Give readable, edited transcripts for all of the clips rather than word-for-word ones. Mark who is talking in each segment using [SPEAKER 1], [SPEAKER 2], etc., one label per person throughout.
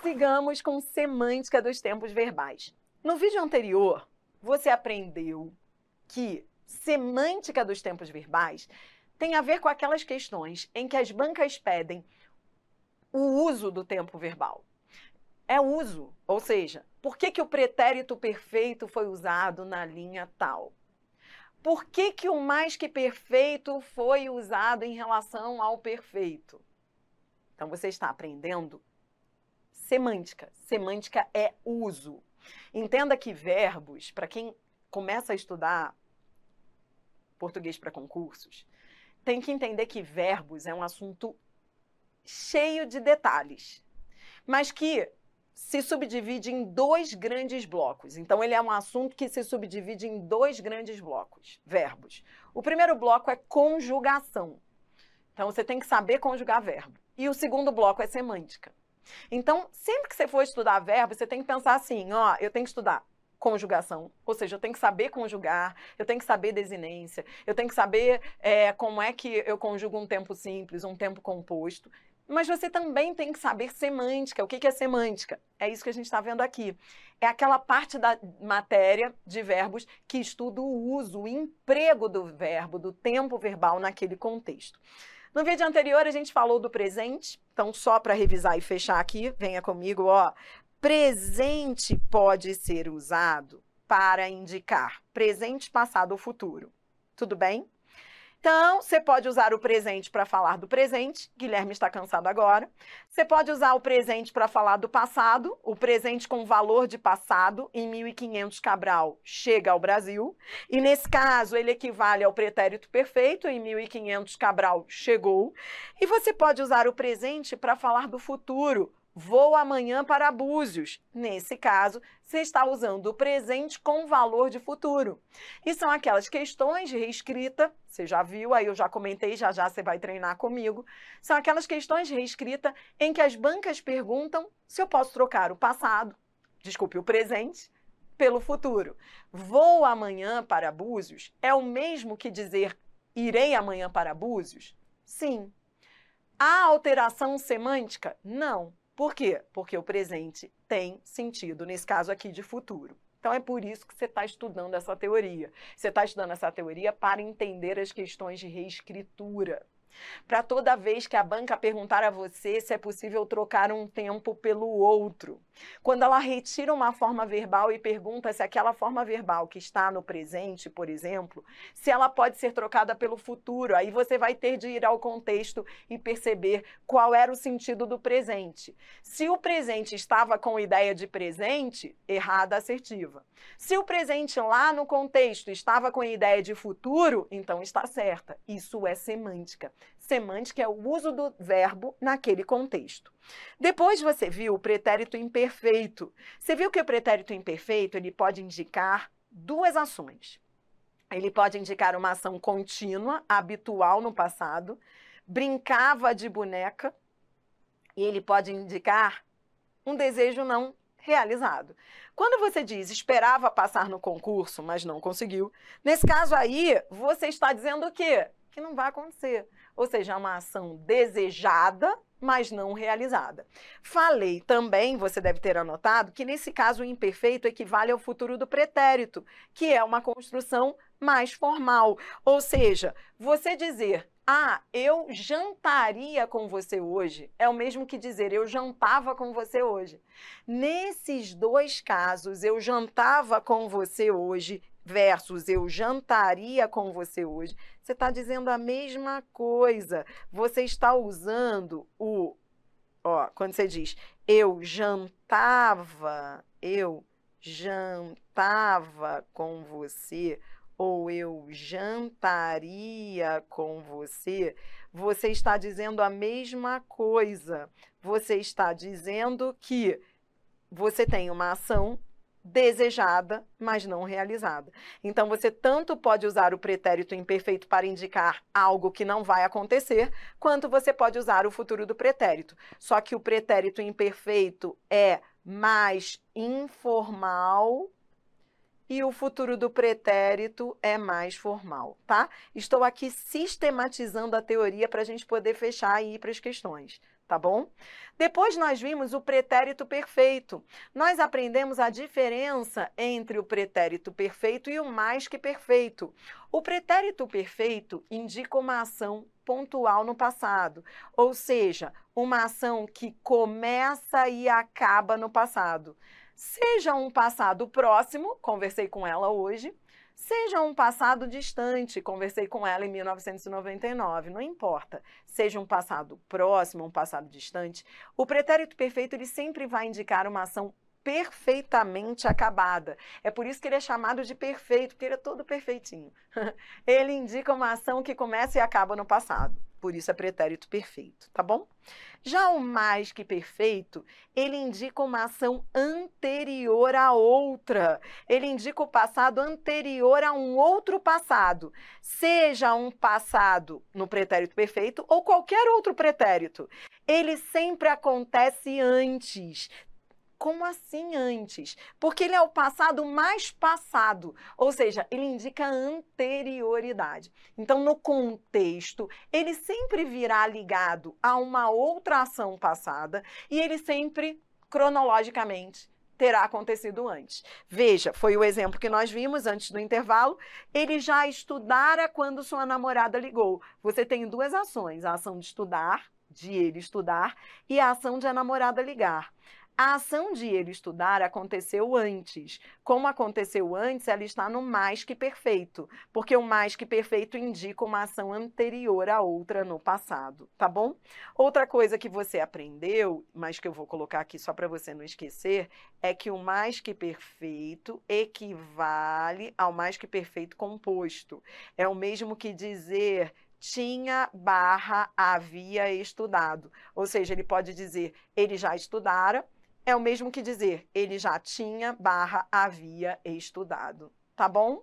[SPEAKER 1] Sigamos com semântica dos tempos verbais. No vídeo anterior, você aprendeu que semântica dos tempos verbais tem a ver com aquelas questões em que as bancas pedem o uso do tempo verbal. É uso, ou seja, por que o pretérito perfeito foi usado na linha tal? Por que o mais que perfeito foi usado em relação ao perfeito? Então, você está aprendendo semântica. Semântica é uso. Entenda que verbos, para quem começa a estudar português para concursos, tem que entender que verbos é um assunto cheio de detalhes, mas que se subdivide em dois grandes blocos. Então, ele é um assunto que se subdivide em dois grandes blocos, verbos. O primeiro bloco é conjugação. Então, você tem que saber conjugar verbo. E o segundo bloco é semântica. Então, sempre que você for estudar verbo, você tem que pensar assim, ó, eu tenho que estudar conjugação, ou seja, eu tenho que saber conjugar, eu tenho que saber desinência, eu tenho que saber como é que eu conjugo um tempo simples, um tempo composto, mas você também tem que saber semântica. O que é semântica? É isso que a gente está vendo aqui. É aquela parte da matéria de verbos que estuda o uso, o emprego do verbo, do tempo verbal naquele contexto. No vídeo anterior, a gente falou do presente, então só para revisar e fechar aqui, venha comigo, ó. Presente pode ser usado para indicar presente, passado ou futuro. Tudo bem? Então, você pode usar o presente para falar do presente, Guilherme está cansado agora. Você pode usar o presente para falar do passado, o presente com valor de passado, em 1500 Cabral chega ao Brasil. E nesse caso, ele equivale ao pretérito perfeito, em 1500 Cabral chegou. E você pode usar o presente para falar do futuro, vou amanhã para Búzios. Nesse caso, você está usando o presente com valor de futuro. E são aquelas questões de reescrita, você já viu, aí eu já comentei, já você vai treinar comigo. São aquelas questões de reescrita em que as bancas perguntam se eu posso trocar o passado, o presente, pelo futuro. Vou amanhã para Búzios é o mesmo que dizer irei amanhã para Búzios? Sim. Há alteração semântica? Não. Por quê? Porque o presente tem sentido, nesse caso aqui, de futuro. Então, é por isso que você está estudando essa teoria. Você está estudando essa teoria para entender as questões de reescritura. Para toda vez que a banca perguntar a você se é possível trocar um tempo pelo outro. Quando ela retira uma forma verbal e pergunta se aquela forma verbal que está no presente, por exemplo, se ela pode ser trocada pelo futuro, aí você vai ter de ir ao contexto e perceber qual era o sentido do presente. Se o presente estava com ideia de presente, errada, assertiva. Se o presente lá no contexto estava com ideia de futuro, então está certa. Isso é semântica. Semântica é o uso do verbo naquele contexto. Depois você viu o pretérito imperfeito. Você viu que o pretérito imperfeito ele pode indicar duas ações. Ele pode indicar uma ação contínua, habitual no passado, brincava de boneca, e ele pode indicar um desejo não realizado. Quando você diz esperava passar no concurso, mas não conseguiu, nesse caso aí, você está dizendo o quê? Que não vai acontecer. Ou seja, é uma ação desejada, mas não realizada. Falei também, você deve ter anotado, que nesse caso o imperfeito equivale ao futuro do pretérito, que é uma construção mais formal. Ou seja, você dizer, eu jantaria com você hoje, é o mesmo que dizer, eu jantava com você hoje. Nesses dois casos, eu jantava com você hoje, versus eu jantaria com você hoje, você está dizendo a mesma coisa. Você está usando quando você diz eu jantava com você, ou eu jantaria com você, você está dizendo a mesma coisa. Você está dizendo que você tem uma ação desejada, mas não realizada. Então, você tanto pode usar o pretérito imperfeito para indicar algo que não vai acontecer, quanto você pode usar o futuro do pretérito. Só que o pretérito imperfeito é mais informal e o futuro do pretérito é mais formal, tá? Estou aqui sistematizando a teoria para a gente poder fechar e ir para as questões, tá bom? Depois nós vimos o pretérito perfeito. Nós aprendemos a diferença entre o pretérito perfeito e o mais que perfeito. O pretérito perfeito indica uma ação pontual no passado, ou seja, uma ação que começa e acaba no passado. Seja um passado próximo, conversei com ela hoje, seja um passado distante, conversei com ela em 1999, não importa. Seja um passado próximo, um passado distante, o pretérito perfeito ele sempre vai indicar uma ação perfeitamente acabada. É por isso que ele é chamado de perfeito, porque ele é todo perfeitinho. Ele indica uma ação que começa e acaba no passado. Por isso é pretérito perfeito, tá bom? Já o mais que perfeito, ele indica uma ação anterior a outra. Ele indica o passado anterior a um outro passado. Seja um passado no pretérito perfeito ou qualquer outro pretérito. Ele sempre acontece antes. Como assim antes? Porque ele é o passado mais passado, ou seja, ele indica anterioridade. Então, no contexto, ele sempre virá ligado a uma outra ação passada e ele sempre, cronologicamente, terá acontecido antes. Veja, foi o exemplo que nós vimos antes do intervalo. Ele já estudara quando sua namorada ligou. Você tem duas ações, a ação de estudar, de ele estudar, e a ação de a namorada ligar. A ação de ele estudar aconteceu antes. Como aconteceu antes, ela está no mais que perfeito, porque o mais que perfeito indica uma ação anterior a outra no passado, tá bom? Outra coisa que você aprendeu, mas que eu vou colocar aqui só para você não esquecer, é que o mais que perfeito equivale ao mais que perfeito composto. É o mesmo que dizer tinha / havia estudado. Ou seja, ele pode dizer ele já estudara, é o mesmo que dizer ele já tinha / havia estudado. Tá bom?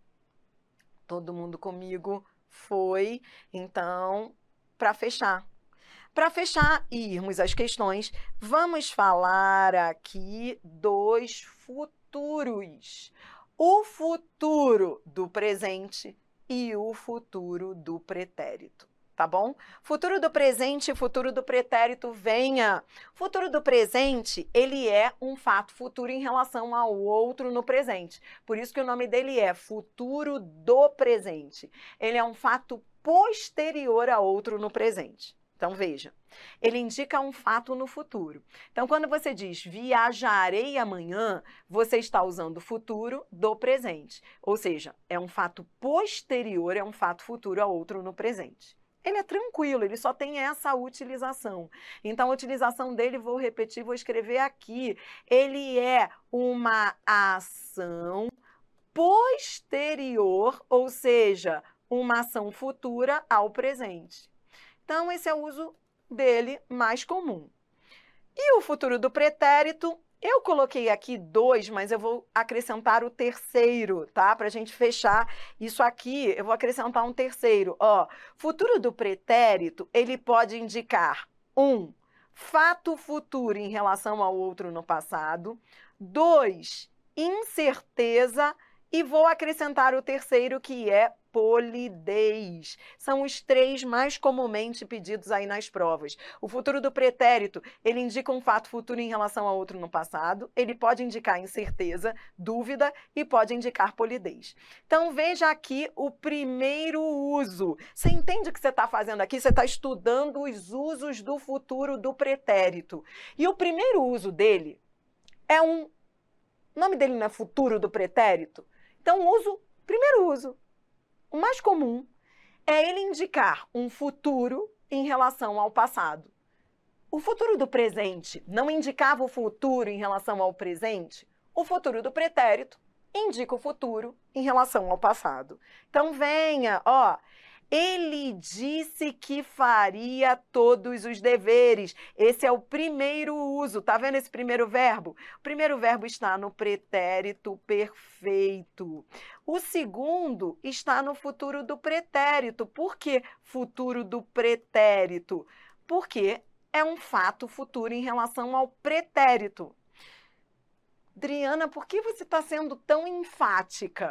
[SPEAKER 1] Todo mundo comigo? Foi. Então, para fechar. Para fechar e irmos às questões, vamos falar aqui dos futuros. O futuro do presente e o futuro do pretérito, tá bom? Futuro do presente e futuro do pretérito, venha! Futuro do presente, ele é um fato futuro em relação ao outro no presente. Por isso que o nome dele é futuro do presente. Ele é um fato posterior a outro no presente. Então, veja, ele indica um fato no futuro. Então, quando você diz viajarei amanhã, você está usando o futuro do presente. Ou seja, é um fato posterior, é um fato futuro a outro no presente. Ele é tranquilo, ele só tem essa utilização. Então, a utilização dele, vou repetir, vou escrever aqui. Ele é uma ação posterior, ou seja, uma ação futura ao presente. Então, esse é o uso dele mais comum. E o futuro do pretérito, eu coloquei aqui 2, mas eu vou acrescentar o terceiro, tá? Para a gente fechar isso aqui, eu vou acrescentar um terceiro. Ó, futuro do pretérito, ele pode indicar 1, fato futuro em relação ao outro no passado. 2, incerteza. E vou acrescentar o terceiro, que é polidez. São os 3 mais comumente pedidos aí nas provas. O futuro do pretérito, ele indica um fato futuro em relação a outro no passado, ele pode indicar incerteza, dúvida e pode indicar polidez. Então, veja aqui o primeiro uso. Você entende o que você está fazendo aqui? Você está estudando os usos do futuro do pretérito. E o primeiro uso dele é o nome dele não é futuro do pretérito? Então, primeiro uso, o mais comum, é ele indicar um futuro em relação ao passado. O futuro do presente não indicava o futuro em relação ao presente? O futuro do pretérito indica o futuro em relação ao passado. Então, venha, ó. Ele disse que faria todos os deveres. Esse é o primeiro uso. Tá vendo esse primeiro verbo? O primeiro verbo está no pretérito perfeito. O segundo está no futuro do pretérito. Por que futuro do pretérito? Porque é um fato futuro em relação ao pretérito. Adriana, por que você está sendo tão enfática?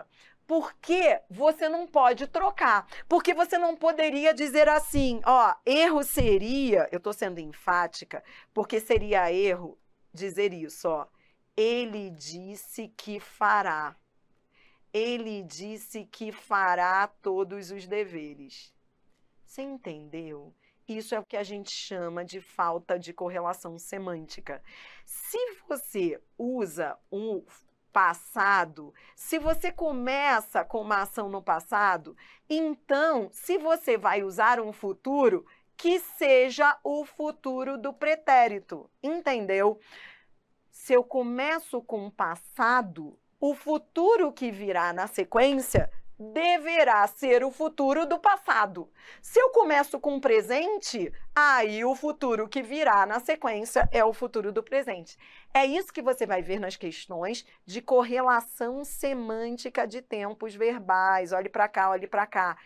[SPEAKER 1] Porque você não pode trocar. Porque você não poderia dizer assim, ó, erro seria, eu estou sendo enfática, porque seria erro dizer isso, ó. Ele disse que fará. Ele disse que fará todos os deveres. Você entendeu? Isso é o que a gente chama de falta de correlação semântica. Se você usa um passado, se você começa com uma ação no passado, então, se você vai usar um futuro, que seja o futuro do pretérito, entendeu? Se eu começo com o passado, o futuro que virá na sequência deverá ser o futuro do passado. Se eu começo com o presente, aí o futuro que virá na sequência é o futuro do presente. É isso que você vai ver nas questões de correlação semântica de tempos verbais. Olhe para cá, olhe para cá.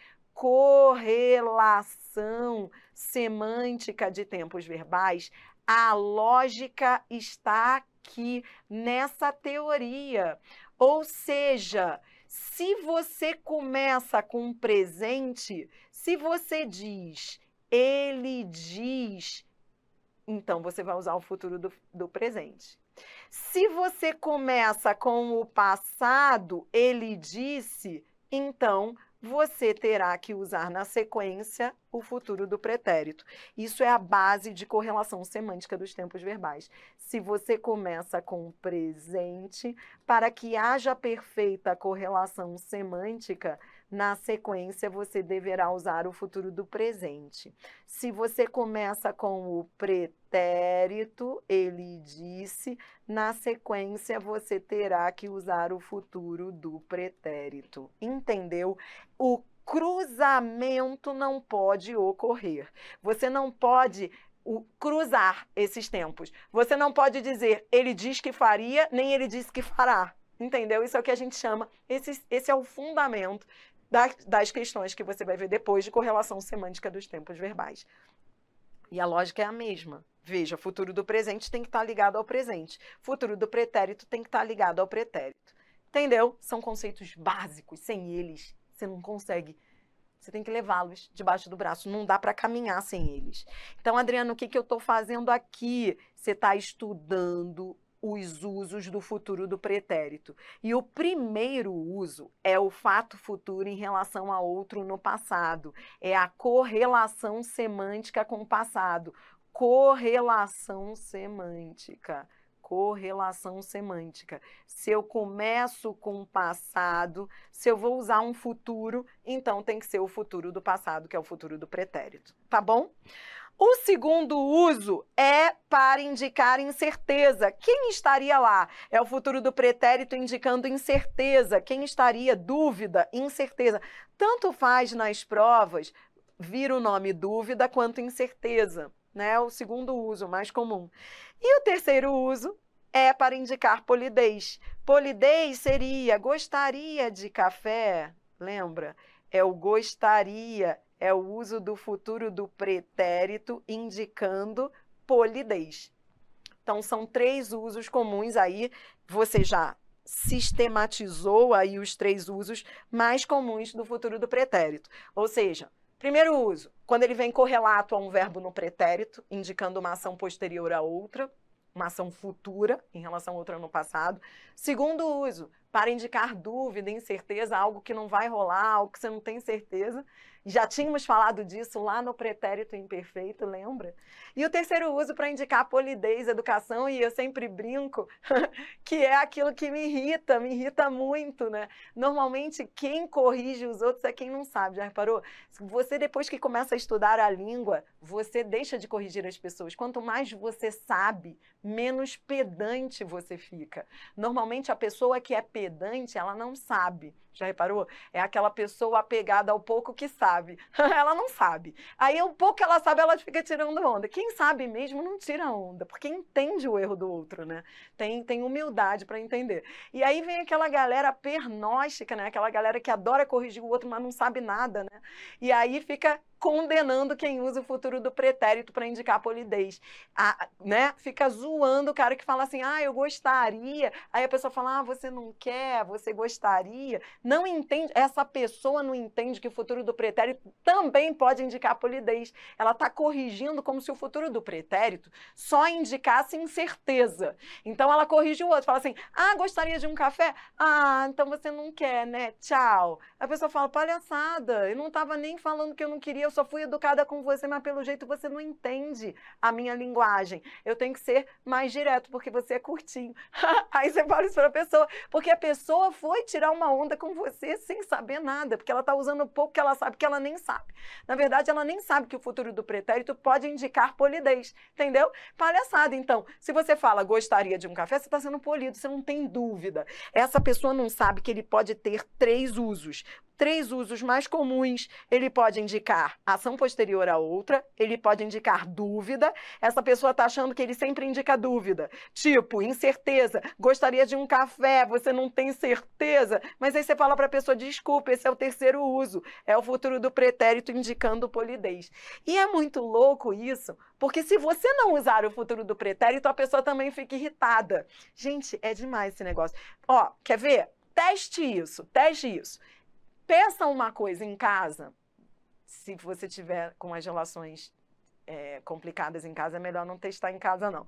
[SPEAKER 1] Correlação semântica de tempos verbais. A lógica está aqui nessa teoria. Ou seja, se você começa com um presente, se você diz, ele diz, então você vai usar o futuro do presente. Se você começa com o passado, ele disse, então você terá que usar na sequência o futuro do pretérito. Isso é a base de correlação semântica dos tempos verbais. Se você começa com o presente, para que haja perfeita correlação semântica, na sequência você deverá usar o futuro do presente. Se você começa com o pretérito, ele disse, na sequência você terá que usar o futuro do pretérito. Entendeu? O cruzamento não pode ocorrer. Você não pode cruzar esses tempos. Você não pode dizer, ele diz que faria, nem ele disse que fará. Entendeu? Isso é o que a gente chama, esse é o fundamento das questões que você vai ver depois de correlação semântica dos tempos verbais. E a lógica é a mesma. Veja, futuro do presente tem que estar ligado ao presente. Futuro do pretérito tem que estar ligado ao pretérito. Entendeu? São conceitos básicos. Sem eles, você não consegue. Você tem que levá-los debaixo do braço. Não dá para caminhar sem eles. Então, Adriana, o que eu estou fazendo aqui? Você está estudando os usos do futuro do pretérito. E o primeiro uso é o fato futuro em relação a outro no passado. É a correlação semântica com o passado. Correlação semântica. Correlação semântica. Se eu começo com o passado, se eu vou usar um futuro, então tem que ser o futuro do passado, que é o futuro do pretérito. Tá bom? O segundo uso é para indicar incerteza. Quem estaria lá? É o futuro do pretérito indicando incerteza. Quem estaria? Dúvida, incerteza. Tanto faz nas provas vir o nome dúvida quanto incerteza, né? O segundo uso, mais comum. E o terceiro uso é para indicar polidez. Polidez seria gostaria de café, lembra? É o gostaria. É o uso do futuro do pretérito indicando polidez. Então, são 3 usos comuns aí. Você já sistematizou aí os 3 usos mais comuns do futuro do pretérito. Ou seja, primeiro uso, quando ele vem correlato a um verbo no pretérito, indicando uma ação posterior a outra, uma ação futura em relação a outra no passado. Segundo uso, para indicar dúvida, incerteza, algo que não vai rolar, algo que você não tem certeza. Já tínhamos falado disso lá no pretérito imperfeito, lembra? E o terceiro uso para indicar polidez, educação, e eu sempre brinco, que é aquilo que me irrita muito, né? Normalmente quem corrige os outros é quem não sabe, já reparou? Você depois que começa a estudar a língua, você deixa de corrigir as pessoas. Quanto mais você sabe, menos pedante você fica. Normalmente a pessoa que é pedante, ela não sabe. Já reparou? É aquela pessoa apegada ao pouco que sabe. Ela não sabe. Aí o pouco que ela sabe, ela fica tirando onda. Quem sabe mesmo não tira onda, porque entende o erro do outro, né? Tem humildade para entender. E aí vem aquela galera pernóstica, né? Aquela galera que adora corrigir o outro, mas não sabe nada, né? E aí fica condenando quem usa o futuro do pretérito para indicar a polidez. Né? Fica zoando o cara que fala assim, eu gostaria. Aí a pessoa fala, você não quer, você gostaria. não entende, essa pessoa não entende que o futuro do pretérito também pode indicar polidez. Ela está corrigindo como se o futuro do pretérito só indicasse incerteza. Então ela corrige o outro, fala assim, ah, gostaria de um café? Ah, então você não quer, né? Tchau. A pessoa fala, palhaçada, eu não estava nem falando que eu não queria, eu só fui educada com você, mas pelo jeito você não entende a minha linguagem. Eu tenho que ser mais direto, porque você é curtinho. Aí você fala isso para a pessoa, porque a pessoa foi tirar uma onda com você sem saber nada, porque ela está usando pouco que ela sabe que ela nem sabe. Na verdade, ela nem sabe que o futuro do pretérito pode indicar polidez, entendeu? Palhaçada. Então, se você fala gostaria de um café, você está sendo polido, você não tem dúvida. Essa pessoa não sabe que ele pode ter 3 usos. 3 usos mais comuns. Ele pode indicar ação posterior a outra, ele pode indicar dúvida. Essa pessoa está achando que ele sempre indica dúvida. Tipo, incerteza, gostaria de um café, você não tem certeza. Mas aí você fala para a pessoa, desculpa, esse é o 3º uso. É o futuro do pretérito indicando polidez. E é muito louco isso, porque se você não usar o futuro do pretérito, a pessoa também fica irritada. Gente, é demais esse negócio. Ó, quer ver? Teste isso, teste isso. Peça uma coisa em casa, se você tiver com as relações complicadas em casa, é melhor não testar em casa, não.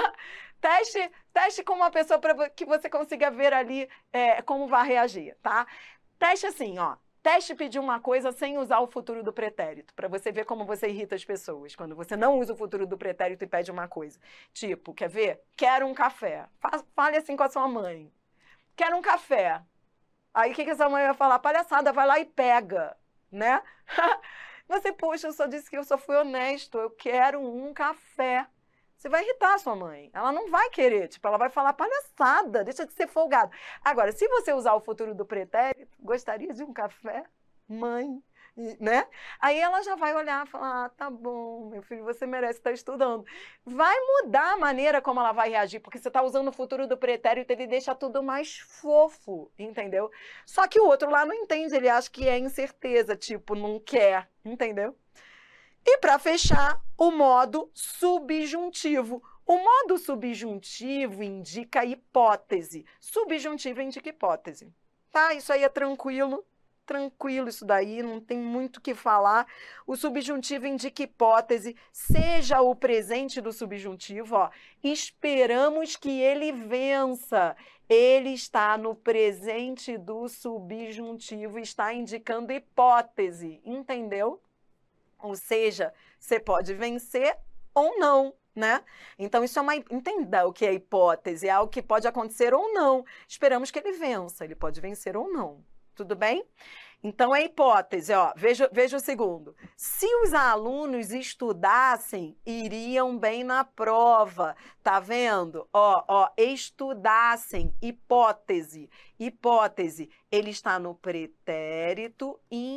[SPEAKER 1] Teste com uma pessoa para que você consiga ver ali como vai reagir, tá? Teste assim, ó. Teste pedir uma coisa sem usar o futuro do pretérito, para você ver como você irrita as pessoas, quando você não usa o futuro do pretérito e pede uma coisa. Tipo, quer ver? Quero um café. Fale assim com a sua mãe. Quero um café. Aí o que essa mãe vai falar? Palhaçada, vai lá e pega, né? Você, poxa, eu só disse que eu só fui honesto, eu quero um café. Você vai irritar a sua mãe, ela não vai querer, tipo, ela vai falar palhaçada, deixa de ser folgado. Agora, se você usar o futuro do pretérito, gostaria de um café? Mãe, né? Aí ela já vai olhar e falar, ah, tá bom, meu filho, você merece estar estudando. Vai mudar a maneira como ela vai reagir, porque você está usando o futuro do pretérito, ele deixa tudo mais fofo, entendeu? Só que o outro lá não entende, ele acha que é incerteza, tipo, não quer, entendeu? E para fechar, o modo subjuntivo. O modo subjuntivo indica hipótese. Subjuntivo indica hipótese. Tá? Isso aí é tranquilo. Tranquilo isso daí, não tem muito o que falar. O subjuntivo indica hipótese, seja o presente do subjuntivo, ó, esperamos que ele vença. Ele está no presente do subjuntivo, está indicando hipótese, entendeu? Ou seja, você pode vencer ou não, né? Então, isso é uma... Entenda o que é hipótese, é algo que pode acontecer ou não. Esperamos que ele vença, ele pode vencer ou não. Tudo bem? Então, é hipótese, ó. Veja o segundo. Se os alunos estudassem, iriam bem na prova. Tá vendo? Ó, estudassem, hipótese. Hipótese, ele está no pretérito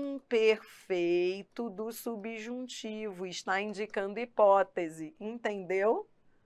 [SPEAKER 1] imperfeito do subjuntivo. Está indicando hipótese. Entendeu?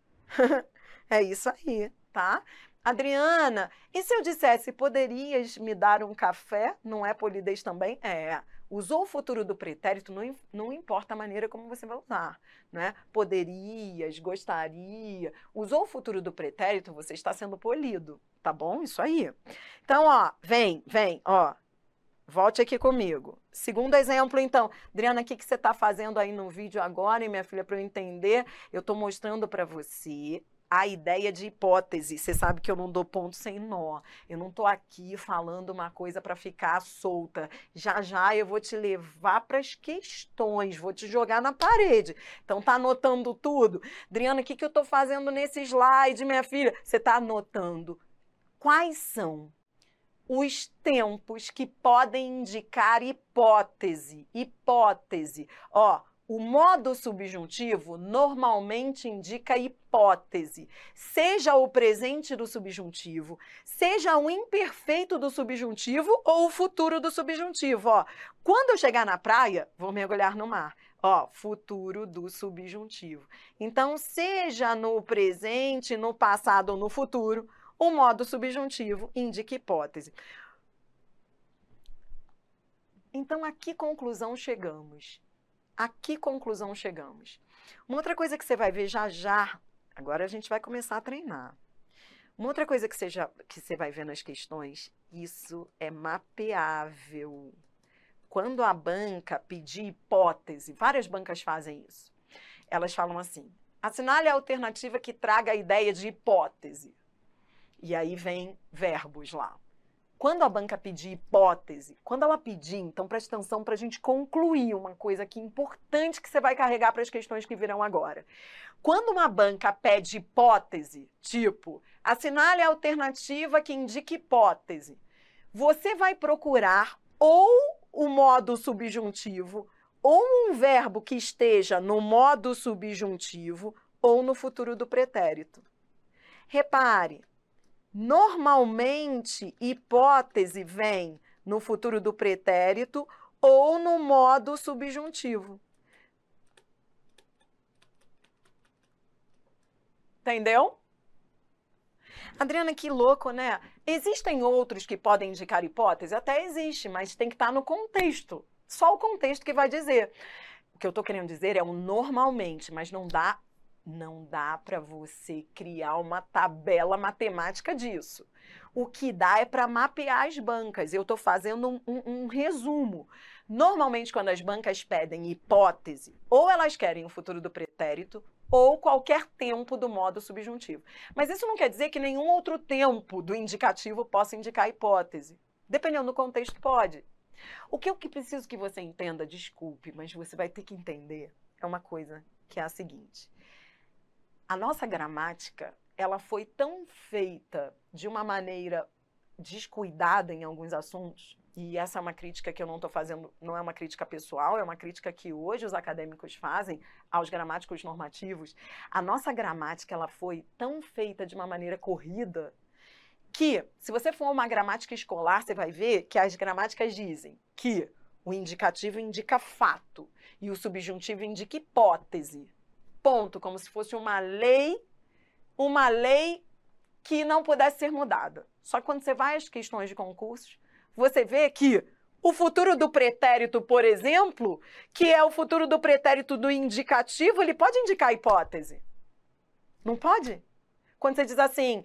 [SPEAKER 1] É isso aí, tá? Adriana, e se eu dissesse, poderias me dar um café? Não é polidez também? É. Usou o futuro do pretérito, não importa a maneira como você vai usar, né? Poderias, gostaria. Usou o futuro do pretérito, você está sendo polido, tá bom? Isso aí. Então, ó, vem, ó. Volte aqui comigo. Segundo exemplo, então. Adriana, o que você está fazendo aí no vídeo agora, hein, minha filha, para eu entender? Eu estou mostrando para você a ideia de hipótese. Você sabe que eu não dou ponto sem nó. Eu não estou aqui falando uma coisa para ficar solta. Já já eu vou te levar para as questões, vou te jogar na parede. Então, tá anotando tudo? Adriana, o que eu estou fazendo nesse slide, minha filha? Você está anotando quais são os tempos que podem indicar hipótese. Hipótese. Ó, o modo subjuntivo normalmente indica hipótese, seja o presente do subjuntivo, seja o imperfeito do subjuntivo ou o futuro do subjuntivo. Ó, quando eu chegar na praia, vou mergulhar no mar. Ó, futuro do subjuntivo. Então, seja no presente, no passado ou no futuro, o modo subjuntivo indica hipótese. Então, a que conclusão chegamos? A que conclusão chegamos? Uma outra coisa que você vai ver já já, agora a gente vai começar a treinar. Uma outra coisa que você vai ver nas questões, isso é mapeável. Quando a banca pedir hipótese, várias bancas fazem isso. Elas falam assim, assinale a alternativa que traga a ideia de hipótese. E aí vem verbos lá. Quando a banca pedir hipótese, quando ela pedir, então preste atenção para a gente concluir uma coisa aqui importante que você vai carregar para as questões que virão agora. Quando uma banca pede hipótese, tipo, assinale a alternativa que indique hipótese, você vai procurar ou o modo subjuntivo, ou um verbo que esteja no modo subjuntivo, ou no futuro do pretérito. Repare, normalmente, hipótese vem no futuro do pretérito ou no modo subjuntivo. Entendeu? Adriana, que louco, né? Existem outros que podem indicar hipótese? Até existe, mas tem que estar no contexto. Só o contexto que vai dizer. O que eu estou querendo dizer é o normalmente, mas não dá para você criar uma tabela matemática disso. O que dá é para mapear as bancas. Eu estou fazendo um resumo. Normalmente, quando as bancas pedem hipótese, ou elas querem o futuro do pretérito, ou qualquer tempo do modo subjuntivo. Mas isso não quer dizer que nenhum outro tempo do indicativo possa indicar hipótese. Dependendo do contexto, pode. O que eu preciso que você entenda, desculpe, mas você vai ter que entender, é uma coisa que é a seguinte. A nossa gramática, ela foi tão feita de uma maneira descuidada em alguns assuntos, e essa é uma crítica que eu não estou fazendo, não é uma crítica pessoal, é uma crítica que hoje os acadêmicos fazem aos gramáticos normativos. A nossa gramática, ela foi tão feita de uma maneira corrida que, se você for uma gramática escolar, você vai ver que as gramáticas dizem que o indicativo indica fato e o subjuntivo indica hipótese. Ponto, como se fosse uma lei que não pudesse ser mudada. Só que quando você vai às questões de concursos, você vê que o futuro do pretérito, por exemplo, que é o futuro do pretérito do indicativo, ele pode indicar hipótese. Não pode? Quando você diz assim,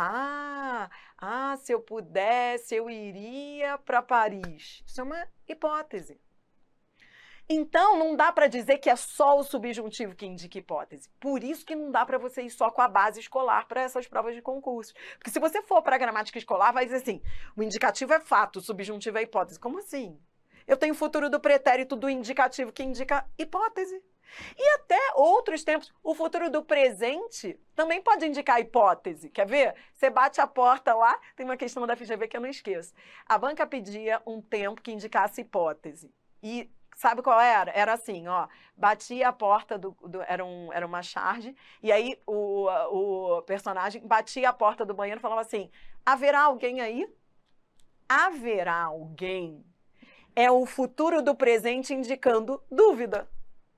[SPEAKER 1] se eu pudesse, eu iria para Paris. Isso é uma hipótese. Então, não dá para dizer que é só o subjuntivo que indica hipótese. Por isso que não dá para você ir só com a base escolar para essas provas de concurso. Porque se você for para a gramática escolar, vai dizer assim, o indicativo é fato, o subjuntivo é hipótese. Como assim? Eu tenho o futuro do pretérito do indicativo que indica hipótese. E até outros tempos, o futuro do presente também pode indicar hipótese. Quer ver? Você bate a porta lá, tem uma questão da FGV que eu não esqueço. A banca pedia um tempo que indicasse hipótese. E sabe qual era? Era assim, ó, batia a porta era uma charge, e aí o personagem batia a porta do banheiro e falava assim, haverá alguém aí? Haverá alguém é o futuro do presente indicando dúvida.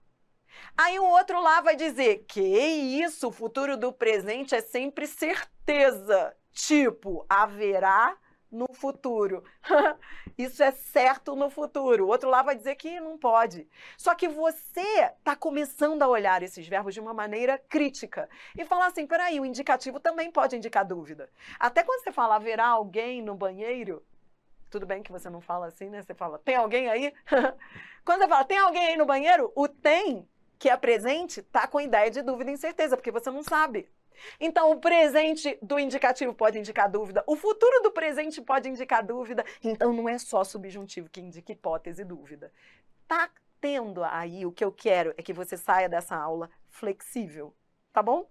[SPEAKER 1] Aí o outro lá vai dizer, que isso, o futuro do presente é sempre certeza, tipo, haverá no futuro. Isso é certo no futuro. O outro lá vai dizer que não pode. Só que você está começando a olhar esses verbos de uma maneira crítica e falar assim, peraí, o indicativo também pode indicar dúvida. Até quando você fala, haverá alguém no banheiro, tudo bem que você não fala assim, né? Você fala, tem alguém aí? Quando você fala, tem alguém aí no banheiro, o tem, que é presente, está com ideia de dúvida e incerteza, porque você não sabe. Então, o presente do indicativo pode indicar dúvida, o futuro do presente pode indicar dúvida, então não é só subjuntivo que indica hipótese e dúvida. Tá tendo aí, o que eu quero é que você saia dessa aula flexível, tá bom?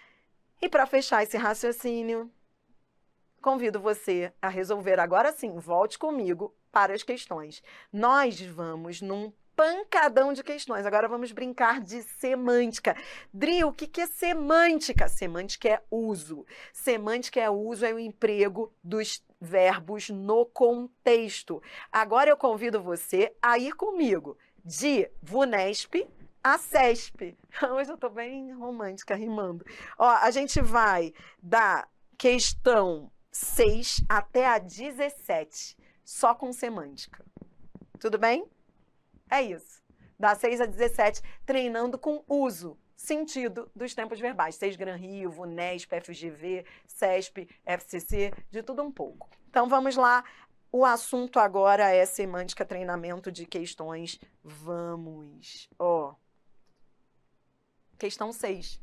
[SPEAKER 1] E para fechar esse raciocínio, convido você a resolver agora sim, volte comigo para as questões. Nós vamos num pancadão de questões. Agora vamos brincar de semântica. Dri, o que é semântica? Semântica é uso. Semântica é uso, é o emprego dos verbos no contexto. Agora eu convido você a ir comigo de VUNESP a CESP. Hoje eu estou bem romântica, rimando. Ó, a gente vai da questão 6 até a 17, só com semântica. Tudo bem? É isso. Da 6 a 17, treinando com uso. sentido dos tempos verbais. Sesgran Rio, Vunesp, FGV, CESP, FCC, de tudo um pouco. Então, vamos lá. O assunto agora é semântica, treinamento de questões. Vamos. Ó. Questão 6.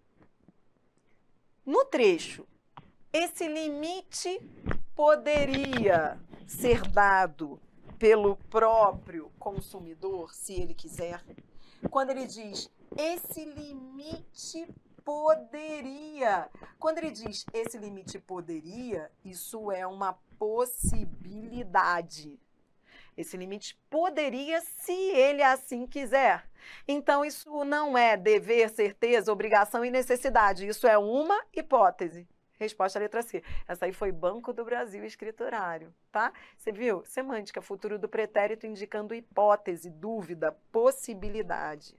[SPEAKER 1] No trecho, esse limite poderia ser dado pelo próprio consumidor, se ele quiser. Quando ele diz esse limite poderia, quando ele diz esse limite poderia, isso é uma possibilidade. Esse limite poderia, se ele assim quiser. Então, isso não é dever, certeza, obrigação e necessidade. Isso é uma hipótese. Resposta letra C. Essa aí foi Banco do Brasil escriturário, tá? Você viu? Semântica, futuro do pretérito indicando hipótese, dúvida, possibilidade.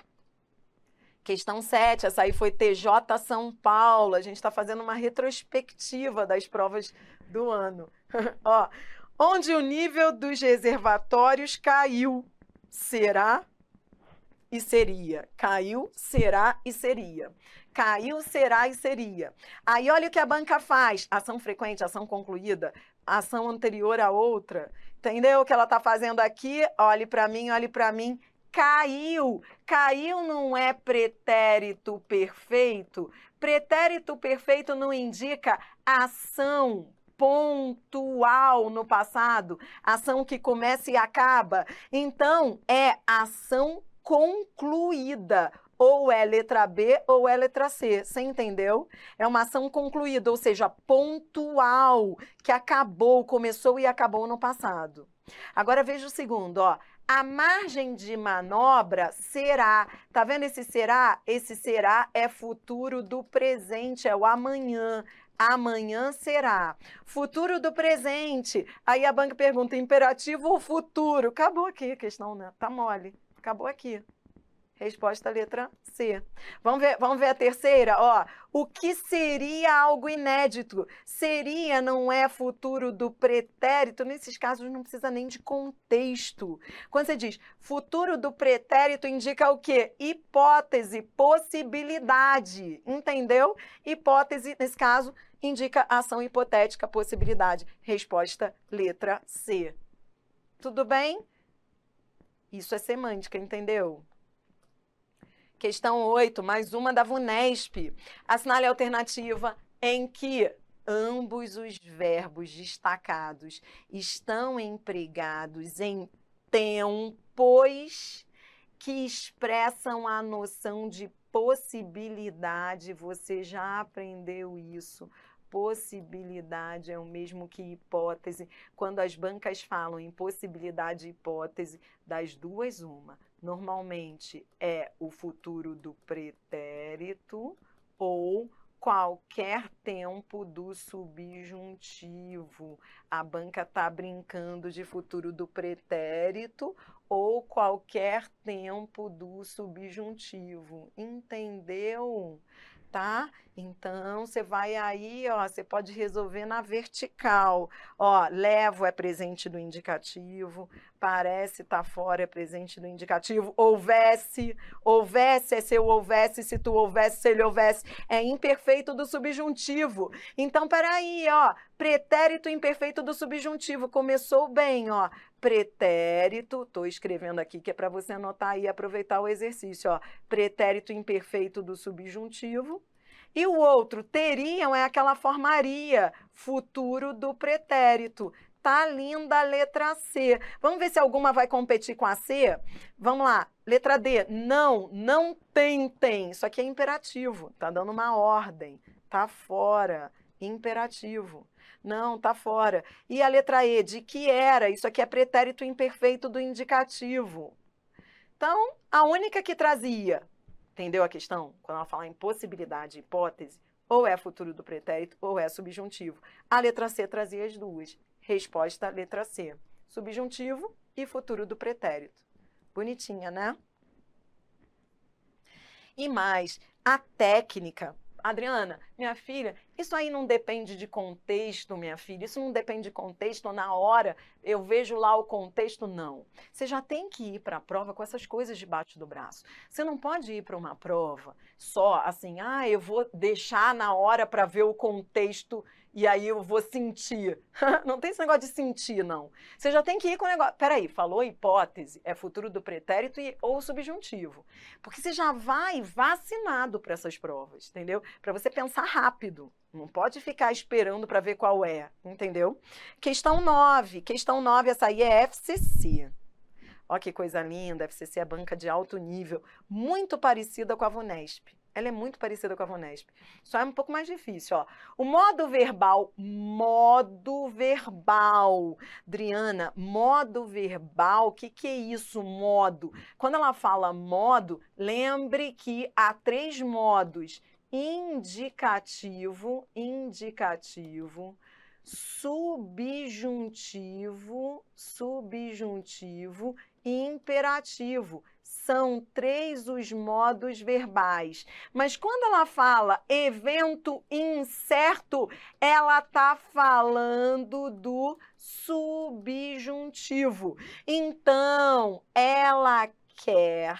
[SPEAKER 1] Questão 7, essa aí foi TJ São Paulo. A gente está fazendo uma retrospectiva das provas do ano. Ó, onde o nível dos reservatórios caiu, será e seria. Caiu, será e seria. Caiu, será e seria. Aí olha o que a banca faz. Ação frequente, ação concluída, ação anterior a outra. Entendeu o que ela está fazendo aqui? Olhe para mim, olhe para mim. Caiu. Caiu não é pretérito perfeito. Pretérito perfeito não indica ação pontual no passado, ação que começa e acaba. Então, é ação concluída. Ou é letra B ou é letra C. Você entendeu? É uma ação concluída, ou seja, pontual, que acabou, começou e acabou no passado. Agora veja o segundo, ó. A margem de manobra será. Tá vendo esse será? Esse será é futuro do presente, é o amanhã. Amanhã será. Futuro do presente. Aí a banca pergunta, imperativo ou futuro? Acabou aqui a questão, né? Tá mole. Acabou aqui. Resposta letra C. Vamos ver a terceira? Ó, o que seria algo inédito? Seria não é futuro do pretérito? Nesses casos não precisa nem de contexto. Quando você diz futuro do pretérito, indica o quê? Hipótese, possibilidade. Entendeu? Hipótese, nesse caso, indica ação hipotética, possibilidade. Resposta letra C. Tudo bem? Isso é semântica, entendeu? Questão 8, mais uma da Vunesp. Assinale a alternativa em que ambos os verbos destacados estão empregados em tempos que expressam a noção de possibilidade. Você já aprendeu isso. Possibilidade é o mesmo que hipótese. Quando as bancas falam em possibilidade e hipótese, das duas, uma. Normalmente é o futuro do pretérito ou qualquer tempo do subjuntivo. A banca está brincando de futuro do pretérito ou qualquer tempo do subjuntivo. Entendeu? Tá? Então, você vai aí, ó, você pode resolver na vertical. Ó, levo é presente do indicativo, parece tá fora é presente do indicativo, houvesse, houvesse é se eu houvesse, se tu houvesse, se ele houvesse, é imperfeito do subjuntivo. Então, peraí, ó, pretérito imperfeito do subjuntivo, começou bem, ó, pretérito, tô escrevendo aqui que é para você anotar e aproveitar o exercício, ó, pretérito imperfeito do subjuntivo. E o outro, teriam, é aquela formaria, futuro do pretérito. Tá linda a letra C. Vamos ver se alguma vai competir com a C? Vamos lá. Letra D, não, não tem, tem. Isso aqui é imperativo, tá dando uma ordem. Tá fora, imperativo. Não, tá fora. E a letra E, de que era? Isso aqui é pretérito imperfeito do indicativo. Então, a única que trazia, entendeu a questão? Quando ela fala em possibilidade, hipótese, ou é futuro do pretérito ou é subjuntivo. A letra C trazia as duas. Resposta, letra C. Subjuntivo e futuro do pretérito. Bonitinha, né? E mais, a técnica. Adriana, Minha filha, isso aí não depende de contexto, minha filha. Isso não depende de contexto. Na hora eu vejo lá o contexto, não. Você já tem que ir para a prova com essas coisas debaixo do braço. Você não pode ir para uma prova só assim, eu vou deixar na hora para ver o contexto e aí eu vou sentir. Não tem esse negócio de sentir, não. Você já tem que ir com o negócio. Peraí, falou hipótese, é futuro do pretérito ou subjuntivo. Porque você já vai vacinado para essas provas, entendeu? Para você pensar rápido. Não pode ficar esperando para ver qual é, entendeu? Questão 9. Questão 9, essa aí é FCC. Olha que coisa linda, a FCC é banca de alto nível, muito parecida com a VUNESP. Ela é muito parecida com a VUNESP. Só é um pouco mais difícil, ó. O modo verbal. Adriana, modo verbal, o que é isso, modo? Quando ela fala modo, lembre que há 3 modos. Indicativo, subjuntivo e imperativo. São 3 os modos verbais. Mas quando ela fala evento incerto, ela está falando do subjuntivo. Então, ela quer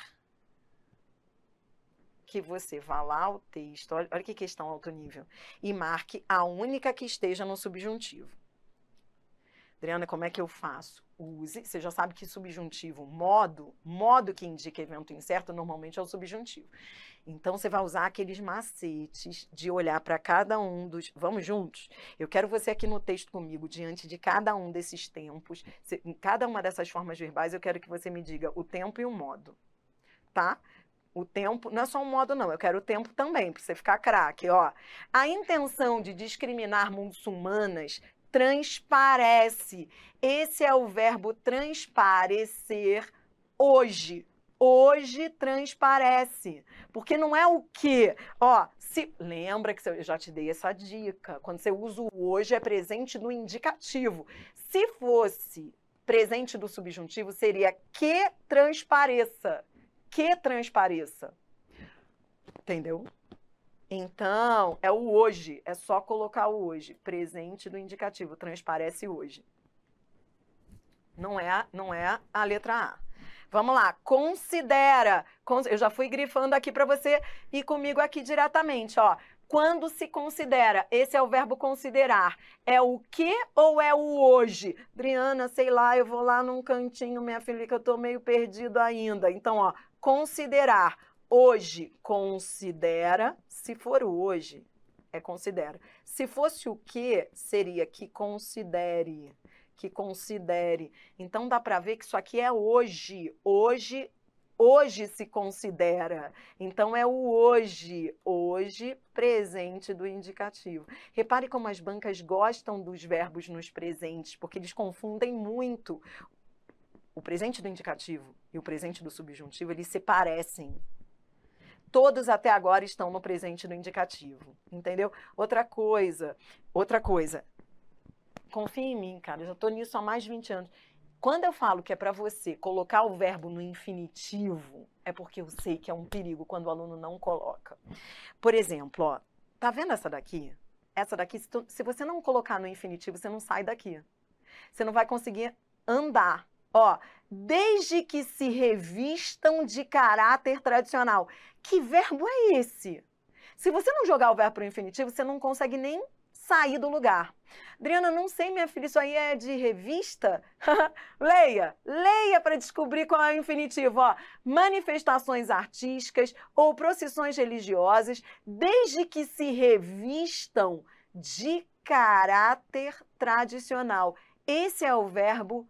[SPEAKER 1] que você vá lá ao texto, olha que questão alto nível, e marque a única que esteja no subjuntivo. Adriana, como é que eu faço? Use, você já sabe que subjuntivo, modo que indica evento incerto, normalmente é o subjuntivo. Então, você vai usar aqueles macetes de olhar para cada um dos... Vamos juntos? Eu quero você aqui no texto comigo, diante de cada um desses tempos, em cada uma dessas formas verbais, eu quero que você me diga o tempo e o modo, tá? O tempo, não é só um modo, não. Eu quero o tempo também, para você ficar craque, ó. A intenção de discriminar muçulmanas transparece. Esse é o verbo transparecer hoje. Hoje transparece. Porque não é o quê? Ó, lembra que eu já te dei essa dica. Quando você usa o hoje, é presente do indicativo. Se fosse presente do subjuntivo, seria que transpareça. Que transpareça. Entendeu? Então, é o hoje. É só colocar o hoje. Presente do indicativo. Transparece hoje. Não é a letra A. Vamos lá. Considera. Eu já fui grifando aqui para você ir comigo aqui diretamente, ó. Quando se considera, esse é o verbo considerar. É o que ou é o hoje? Adriana, sei lá, eu vou lá num cantinho, minha filha, que eu tô meio perdido ainda. Então, ó, considerar. Hoje, considera. Se for o hoje, é considera. Se fosse o que, seria que considere. Que considere. Então, dá para ver que isso aqui é hoje. Hoje se considera. Então, é o hoje. Hoje, presente do indicativo. Repare como as bancas gostam dos verbos nos presentes, porque eles confundem muito. O presente do indicativo e o presente do subjuntivo, eles se parecem. Todos até agora estão no presente do indicativo. Entendeu? Outra coisa. Confia em mim, cara. Eu já estou nisso há mais de 20 anos. Quando eu falo que é para você colocar o verbo no infinitivo, é porque eu sei que é um perigo quando o aluno não coloca. Por exemplo, ó, tá vendo essa daqui? Essa daqui, se você não colocar no infinitivo, você não sai daqui. Você não vai conseguir andar. Ó, desde que se revistam de caráter tradicional. Que verbo é esse? Se você não jogar o verbo para o infinitivo, você não consegue nem sair do lugar. Adriana, não sei, minha filha, isso aí é de revista? Leia para descobrir qual é o infinitivo. Ó, manifestações artísticas ou procissões religiosas, desde que se revistam de caráter tradicional. Esse é o verbo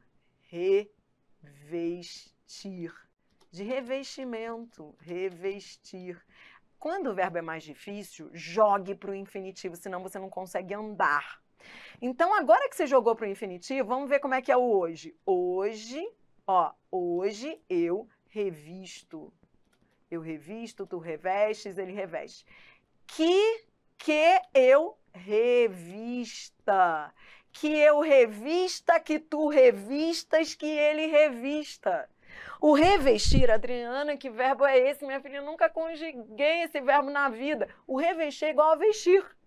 [SPEAKER 1] revestir. De revestimento, revestir. Quando o verbo é mais difícil, jogue para o infinitivo, senão você não consegue andar. Então, agora que você jogou para o infinitivo, vamos ver como é que é o hoje. Hoje, ó, hoje eu revisto. Eu revisto, tu revestes, ele reveste. Que eu revista. Que eu revista, que tu revistas, que ele revista. O revestir, Adriana, que verbo é esse? Minha filha, eu nunca conjuguei esse verbo na vida. O revestir é igual a vestir.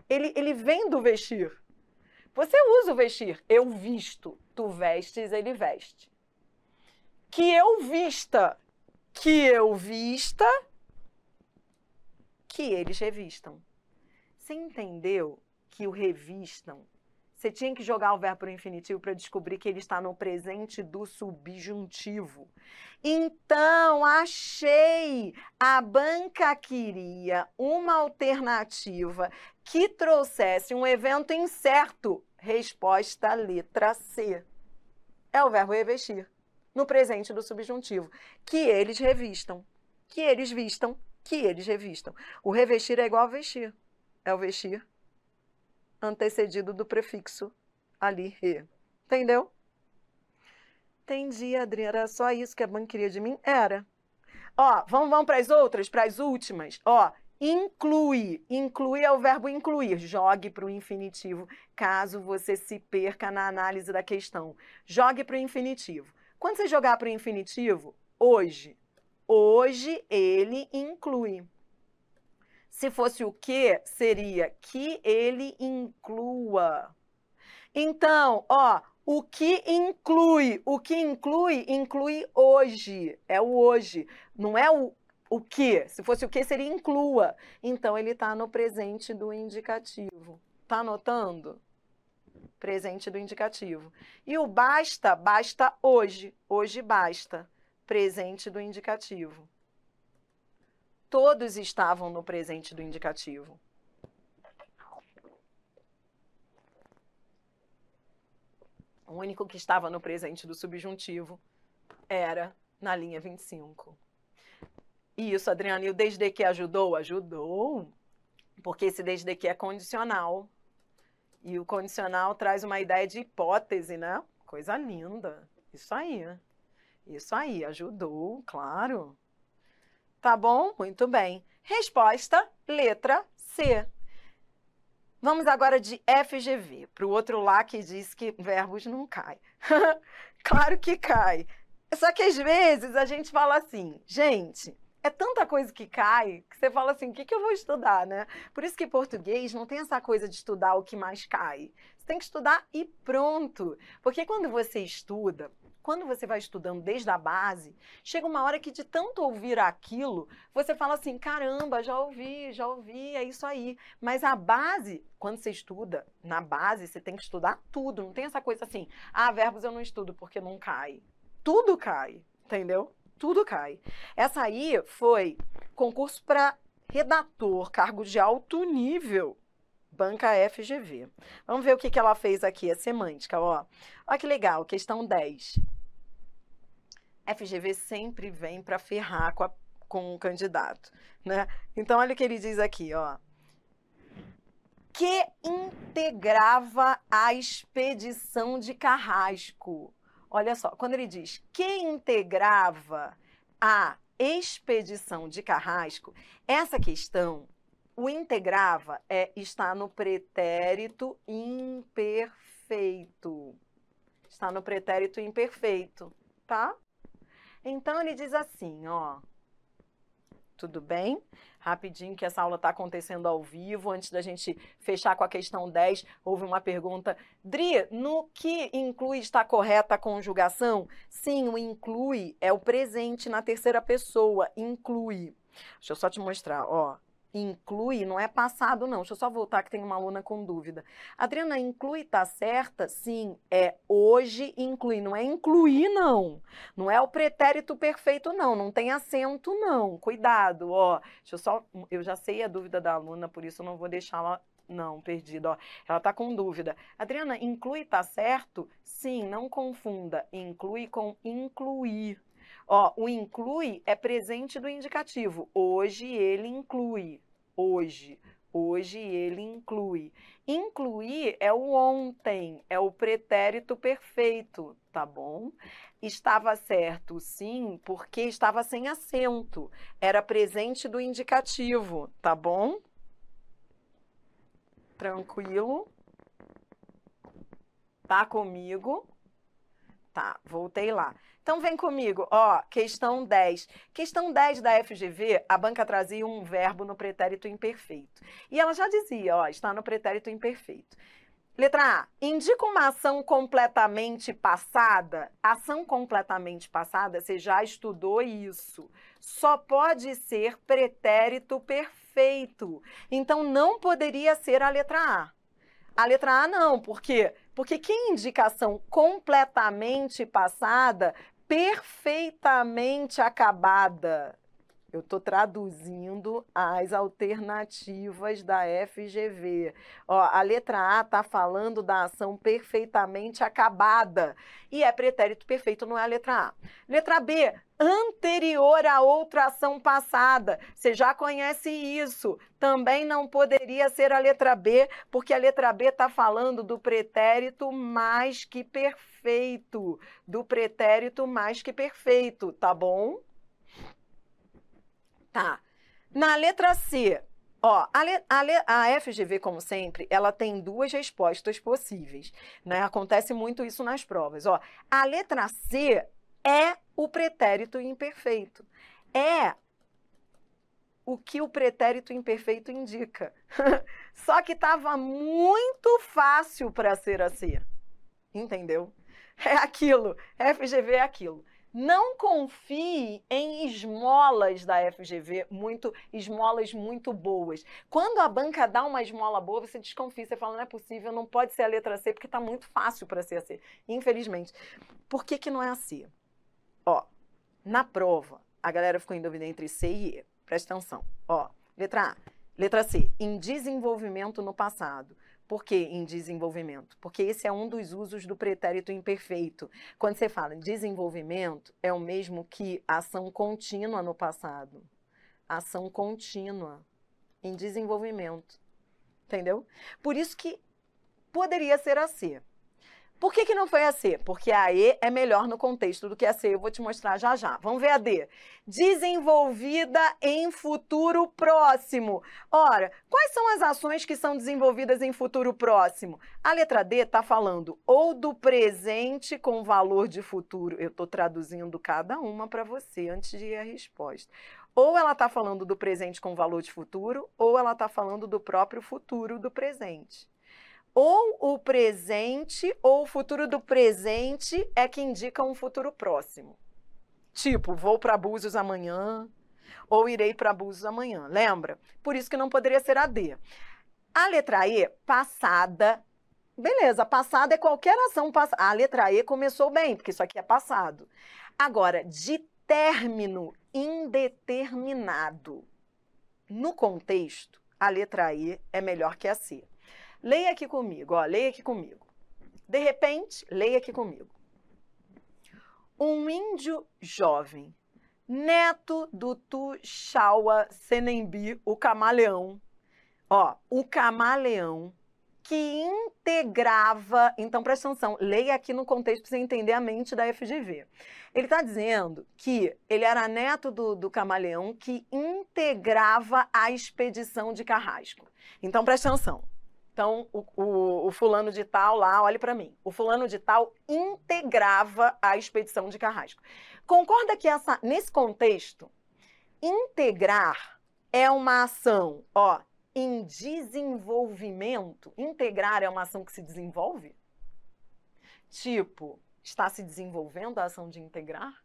[SPEAKER 1] Ele vem do vestir. Você usa o vestir. Eu visto. Tu vestes, ele veste. Que eu vista. Que eu vista. Que eles revistam. Você entendeu que o revistam? Você tinha que jogar o verbo para o infinitivo para descobrir que ele está no presente do subjuntivo. Então, achei! A banca queria uma alternativa que trouxesse um evento incerto. Resposta letra C. É o verbo revestir, no presente do subjuntivo. Que eles revistam. Que eles vistam. Que eles revistam. O revestir é igual a vestir. É o vestir antecedido do prefixo ali, re. Entendeu? Entendi, Adriana. Era só isso que a banca queria de mim? Era. Ó, vamos para as outras, para as últimas. Ó, inclui. Inclui é o verbo incluir. Jogue para o infinitivo, caso você se perca na análise da questão. Jogue para o infinitivo. Quando você jogar para o infinitivo, hoje. Hoje ele inclui. Se fosse o que, seria que ele inclua. Então, ó, o que inclui? O que inclui? Inclui hoje. É o hoje. Não é o que. Se fosse o que, seria inclua. Então, ele está no presente do indicativo. Tá anotando? Presente do indicativo. E o basta, basta hoje. Hoje basta. Presente do indicativo. Todos estavam no presente do indicativo. O único que estava no presente do subjuntivo era na linha 25. Isso, Adriana, e o desde que ajudou? Ajudou, porque esse desde que é condicional. E o condicional traz uma ideia de hipótese, né? Coisa linda. Isso aí, ajudou, claro. Tá bom? Muito bem. Resposta, letra C. Vamos agora de FGV, para o outro lá que diz que verbos não caem. Claro que cai. Só que às vezes a gente fala assim, gente, é tanta coisa que cai, que você fala assim, o que eu vou estudar, né? Por isso que português não tem essa coisa de estudar o que mais cai. Você tem que estudar e pronto. Porque quando você estuda, quando você vai estudando desde a base, chega uma hora que de tanto ouvir aquilo, você fala assim, caramba, já ouvi, é isso aí. Mas a base, quando você estuda, na base, você tem que estudar tudo. Não tem essa coisa assim, verbos eu não estudo porque não cai. Tudo cai, entendeu? Tudo cai. Essa aí foi concurso para redator, cargo de alto nível. Banca FGV. Vamos ver o que ela fez aqui, a semântica, ó. Olha que legal, questão 10. FGV sempre vem para ferrar com o candidato, né? Então, olha o que ele diz aqui, ó. Que integrava a expedição de Carrasco. Olha só, quando ele diz que integrava a expedição de Carrasco, essa questão, o integrava está no pretérito imperfeito. Está no pretérito imperfeito, tá? Então, ele diz assim, ó. Tudo bem? Rapidinho, que essa aula está acontecendo ao vivo. Antes da gente fechar com a questão 10, houve uma pergunta. Dri, no que inclui está correta a conjugação? Sim, o inclui é o presente na terceira pessoa. Inclui. Deixa eu só te mostrar, ó. Inclui não é passado, não. Deixa eu só voltar que tem uma aluna com dúvida. Adriana, inclui tá certa? Sim, é hoje inclui. Não é incluir, não. Não é o pretérito perfeito, não. Não tem acento, não. Cuidado, ó. Eu já sei a dúvida da aluna, por isso eu não vou deixá-la, não, perdida, ó. Ela tá com dúvida. Adriana, inclui tá certo? Sim, não confunda. Inclui com incluir. Ó, o inclui é presente do indicativo. Hoje ele inclui. Hoje ele inclui. Incluir é o ontem, é o pretérito perfeito, tá bom? Estava certo, sim, porque estava sem acento. Era presente do indicativo, tá bom? Tranquilo? Tá comigo? Tá, voltei lá. Então vem comigo, ó, questão 10. Questão 10 da FGV, a banca trazia um verbo no pretérito imperfeito. E ela já dizia, ó, está no pretérito imperfeito. Letra A, indica uma ação completamente passada. Ação completamente passada, você já estudou isso. Só pode ser pretérito perfeito. Então não poderia ser a letra A. A letra A não, por quê? Porque que indicação completamente passada, perfeitamente acabada. Eu estou traduzindo as alternativas da FGV. Ó, a letra A está falando da ação perfeitamente acabada. E é pretérito perfeito, não é a letra A. Letra B, anterior a outra ação passada. Você já conhece isso. Também não poderia ser a letra B, porque a letra B está falando do pretérito mais que perfeito. Do pretérito mais que perfeito, tá bom? Tá. Na letra C, ó, a FGV, como sempre, ela tem duas respostas possíveis, né? Acontece muito isso nas provas. Ó, a letra C é o pretérito imperfeito. É o que o pretérito imperfeito indica. Só que estava muito fácil para ser a C. Entendeu? É aquilo. FGV é aquilo. Não confie em esmolas da FGV, esmolas muito boas. Quando a banca dá uma esmola boa, você desconfia, você fala, não é possível, não pode ser a letra C, porque está muito fácil para ser a C, infelizmente. Por que que não é a C? Ó, na prova, a galera ficou em dúvida entre C e E. Presta atenção. Ó, letra A. Letra C, em desenvolvimento no passado. Por que em desenvolvimento? Porque esse é um dos usos do pretérito imperfeito. Quando você fala em desenvolvimento, é o mesmo que ação contínua no passado. Ação contínua em desenvolvimento. Entendeu? Por isso que poderia ser a C. Por que que não foi a C? Porque a E é melhor no contexto do que a C. Eu vou te mostrar já já. Vamos ver a D. Desenvolvida em futuro próximo. Ora, quais são as ações que são desenvolvidas em futuro próximo? A letra D está falando ou do presente com valor de futuro. Eu estou traduzindo cada uma para você antes de ir à resposta. Ou ela está falando do presente com valor de futuro, ou ela está falando do próprio futuro do presente. Ou o presente ou o futuro do presente é que indica um futuro próximo. Tipo, vou para Búzios amanhã, ou irei para Búzios amanhã, lembra? Por isso que não poderia ser a D. A letra E, passada. Beleza, passada é qualquer ação passada. A letra E começou bem, porque isso aqui é passado. Agora, de término indeterminado. No contexto, a letra E é melhor que a C. Leia aqui comigo, ó, leia aqui comigo. De repente, leia aqui comigo. Um índio jovem, neto do Tuxaua Senembi, o camaleão. Ó, o camaleão que integrava... Então, presta atenção, leia aqui no contexto para você entender a mente da FGV. Ele está dizendo que ele era neto do camaleão que integrava a expedição de Carrasco. Então, presta atenção. Então, o fulano de tal lá, olhe para mim. O fulano de tal integrava a expedição de Carrasco. Concorda que nesse contexto, integrar é uma ação, ó, em desenvolvimento? Integrar é uma ação que se desenvolve? Tipo, está se desenvolvendo a ação de integrar?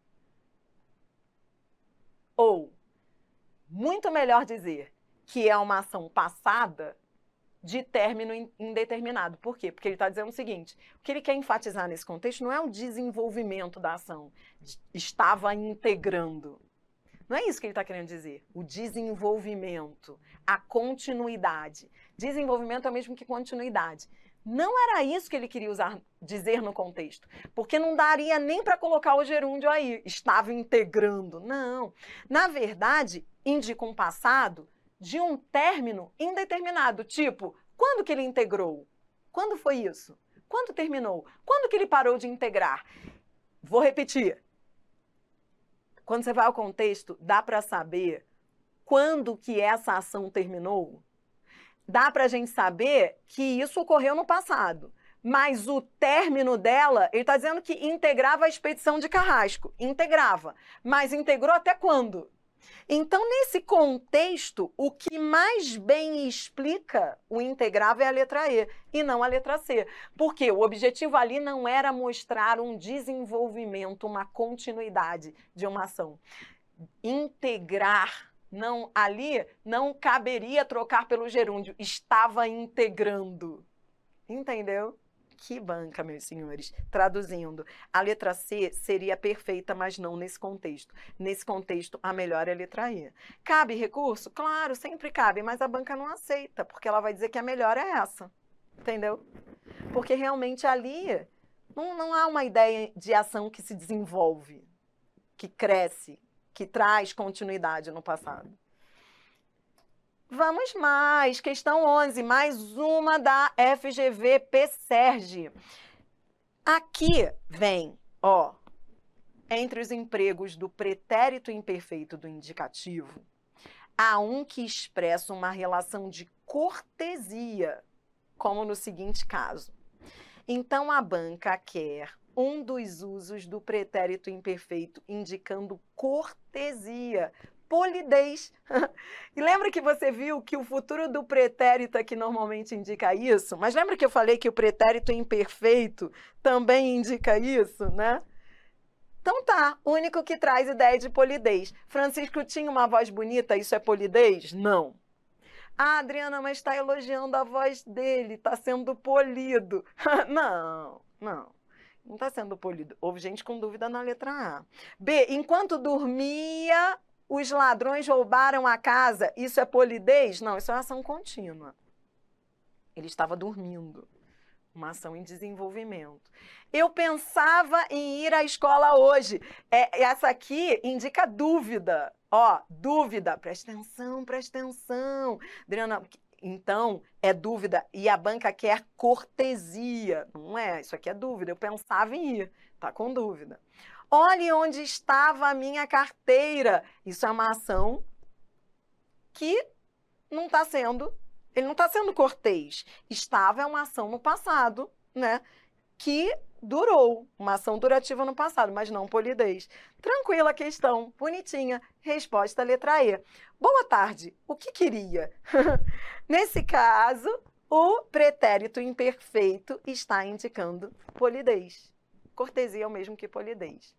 [SPEAKER 1] Ou, muito melhor dizer, que é uma ação passada de término indeterminado. Por quê? Porque ele está dizendo o seguinte, o que ele quer enfatizar nesse contexto não é o desenvolvimento da ação, estava integrando. Não é isso que ele está querendo dizer. O desenvolvimento, a continuidade. Desenvolvimento é o mesmo que continuidade. Não era isso que ele queria dizer no contexto, porque não daria nem para colocar o gerúndio aí, estava integrando. Não. Na verdade, indica um passado de um término indeterminado, tipo, quando que ele integrou? Quando foi isso? Quando terminou? Quando que ele parou de integrar? Vou repetir. Quando você vai ao contexto, dá para saber quando que essa ação terminou? Dá para a gente saber que isso ocorreu no passado, mas o término dela, ele está dizendo que integrava a expedição de Carrasco. Integrava. Mas integrou até quando? Então, nesse contexto, o que mais bem explica o integrava é a letra E e não a letra C. Porque o objetivo ali não era mostrar um desenvolvimento, uma continuidade de uma ação. Integrar, não, ali não caberia trocar pelo gerúndio, estava integrando. Entendeu? Que banca, meus senhores. Traduzindo, a letra C seria perfeita, mas não nesse contexto. Nesse contexto, a melhor é a letra E. Cabe recurso? Claro, sempre cabe, mas a banca não aceita, porque ela vai dizer que a melhor é essa. Entendeu? Porque realmente ali não há uma ideia de ação que se desenvolve, que cresce, que traz continuidade no passado. Vamos mais, questão 11, mais uma da FGV PSERG. Aqui vem, ó, entre os empregos do pretérito imperfeito do indicativo, há um que expressa uma relação de cortesia, como no seguinte caso. Então, a banca quer um dos usos do pretérito imperfeito indicando cortesia, polidez. E lembra que você viu que o futuro do pretérito aqui normalmente indica isso? Mas lembra que eu falei que o pretérito imperfeito também indica isso, né? Então tá, o único que traz ideia de polidez. Francisco tinha uma voz bonita, isso é polidez? Não. Ah, Adriana, mas está elogiando a voz dele, está sendo polido. Não, não está sendo polido. Houve gente com dúvida na letra A. B, enquanto dormia, os ladrões roubaram a casa, isso é polidez? Não, isso é ação contínua. Ele estava dormindo. Uma ação em desenvolvimento. Eu pensava em ir à escola hoje. Essa aqui indica dúvida. Ó, dúvida. Presta atenção. Adriana, então, é dúvida. E a banca quer cortesia. Não é? Isso aqui é dúvida. Eu pensava em ir. Tá com dúvida. Olhe onde estava a minha carteira. Isso é uma ação que não está sendo... Ele não está sendo cortês. Estava é uma ação no passado, né? Que durou. Uma ação durativa no passado, mas não polidez. Tranquila a questão, bonitinha. Resposta letra E. Boa tarde. O que queria? Nesse caso, o pretérito imperfeito está indicando polidez. Cortesia é o mesmo que polidez.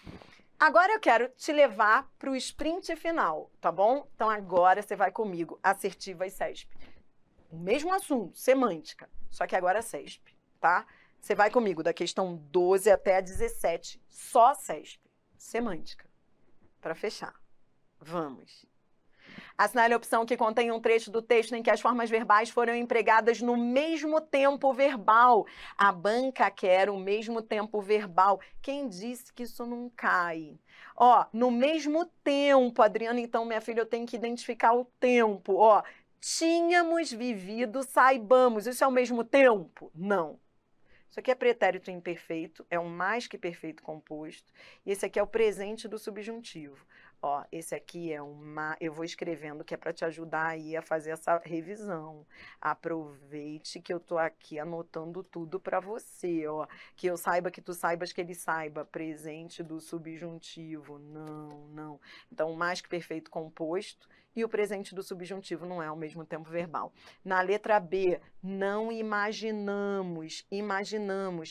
[SPEAKER 1] Agora eu quero te levar para o sprint final, tá bom? Então agora você vai comigo, assertiva e CESP. O mesmo assunto, semântica, só que agora é CESP, tá? Você vai comigo da questão 12 até a 17, só CESP, semântica, para fechar. Vamos. Assinale a opção que contém um trecho do texto em que as formas verbais foram empregadas no mesmo tempo verbal. A banca quer o mesmo tempo verbal. Quem disse que isso não cai? Ó, no mesmo tempo, Adriana, então, minha filha, eu tenho que identificar o tempo. Ó, tínhamos vivido, saibamos. Isso é o mesmo tempo? Não. Isso aqui é pretérito imperfeito, é um mais que perfeito composto. E esse aqui é o presente do subjuntivo. Ó, esse aqui é uma... Eu vou escrevendo que é para te ajudar aí a fazer essa revisão. Aproveite que eu tô aqui anotando tudo para você, ó. Que eu saiba, que tu saibas, que ele saiba. Presente do subjuntivo. Não. Então, mais que perfeito composto e o presente do subjuntivo não é ao mesmo tempo verbal. Na letra B, não imaginamos. Imaginamos.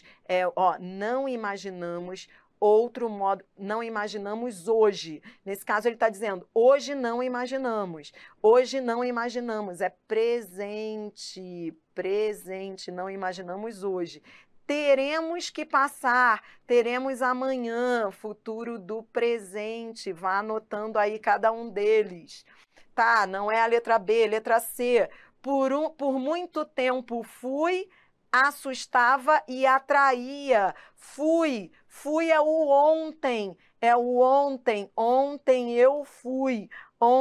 [SPEAKER 1] Não imaginamos outro modo, não imaginamos hoje. Nesse caso, ele está dizendo, hoje não imaginamos. Hoje não imaginamos, é presente, não imaginamos hoje. Teremos que passar, teremos amanhã, futuro do presente. Vá anotando aí cada um deles. Tá, não é a letra B, letra C. Por muito tempo fui, assustava e atraía. Fui é o ontem, ontem eu fui,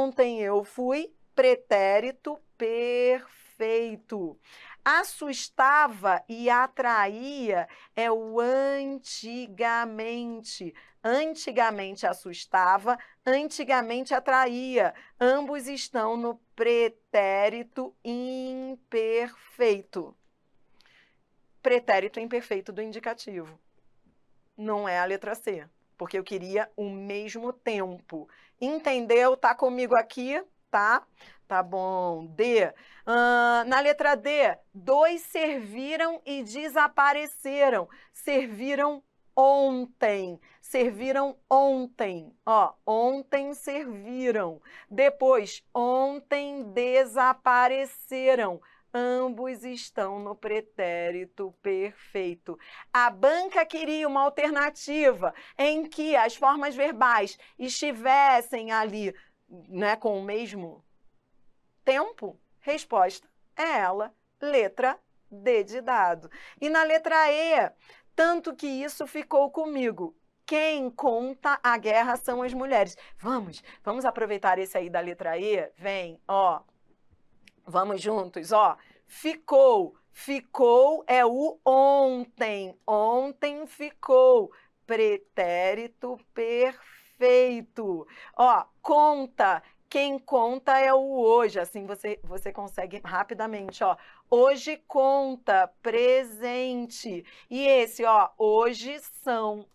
[SPEAKER 1] pretérito perfeito. Assustava e atraía é o antigamente. Antigamente assustava, antigamente atraía. Ambos estão no pretérito imperfeito. pretérito imperfeito do indicativo. Não é a letra C, porque eu queria o mesmo tempo. Entendeu? Tá comigo aqui? Tá? Tá bom. D. Na letra D, 2 serviram e desapareceram. Serviram ontem. Serviram ontem. Ó, ontem serviram. Depois, ontem desapareceram. Ambos estão no pretérito perfeito. A banca queria uma alternativa em que as formas verbais estivessem ali, né, com o mesmo tempo. Resposta é ela, letra D de dado. E na letra E, tanto que isso ficou comigo. Quem conta a guerra são as mulheres. Vamos aproveitar esse aí da letra E? Vem, ó. Vamos juntos, ó. Ficou. Ficou é o ontem. Ontem ficou. Pretérito perfeito. Ó, conta. Quem conta é o hoje. Assim você consegue rapidamente, ó. Hoje conta, presente. E esse, ó, hoje são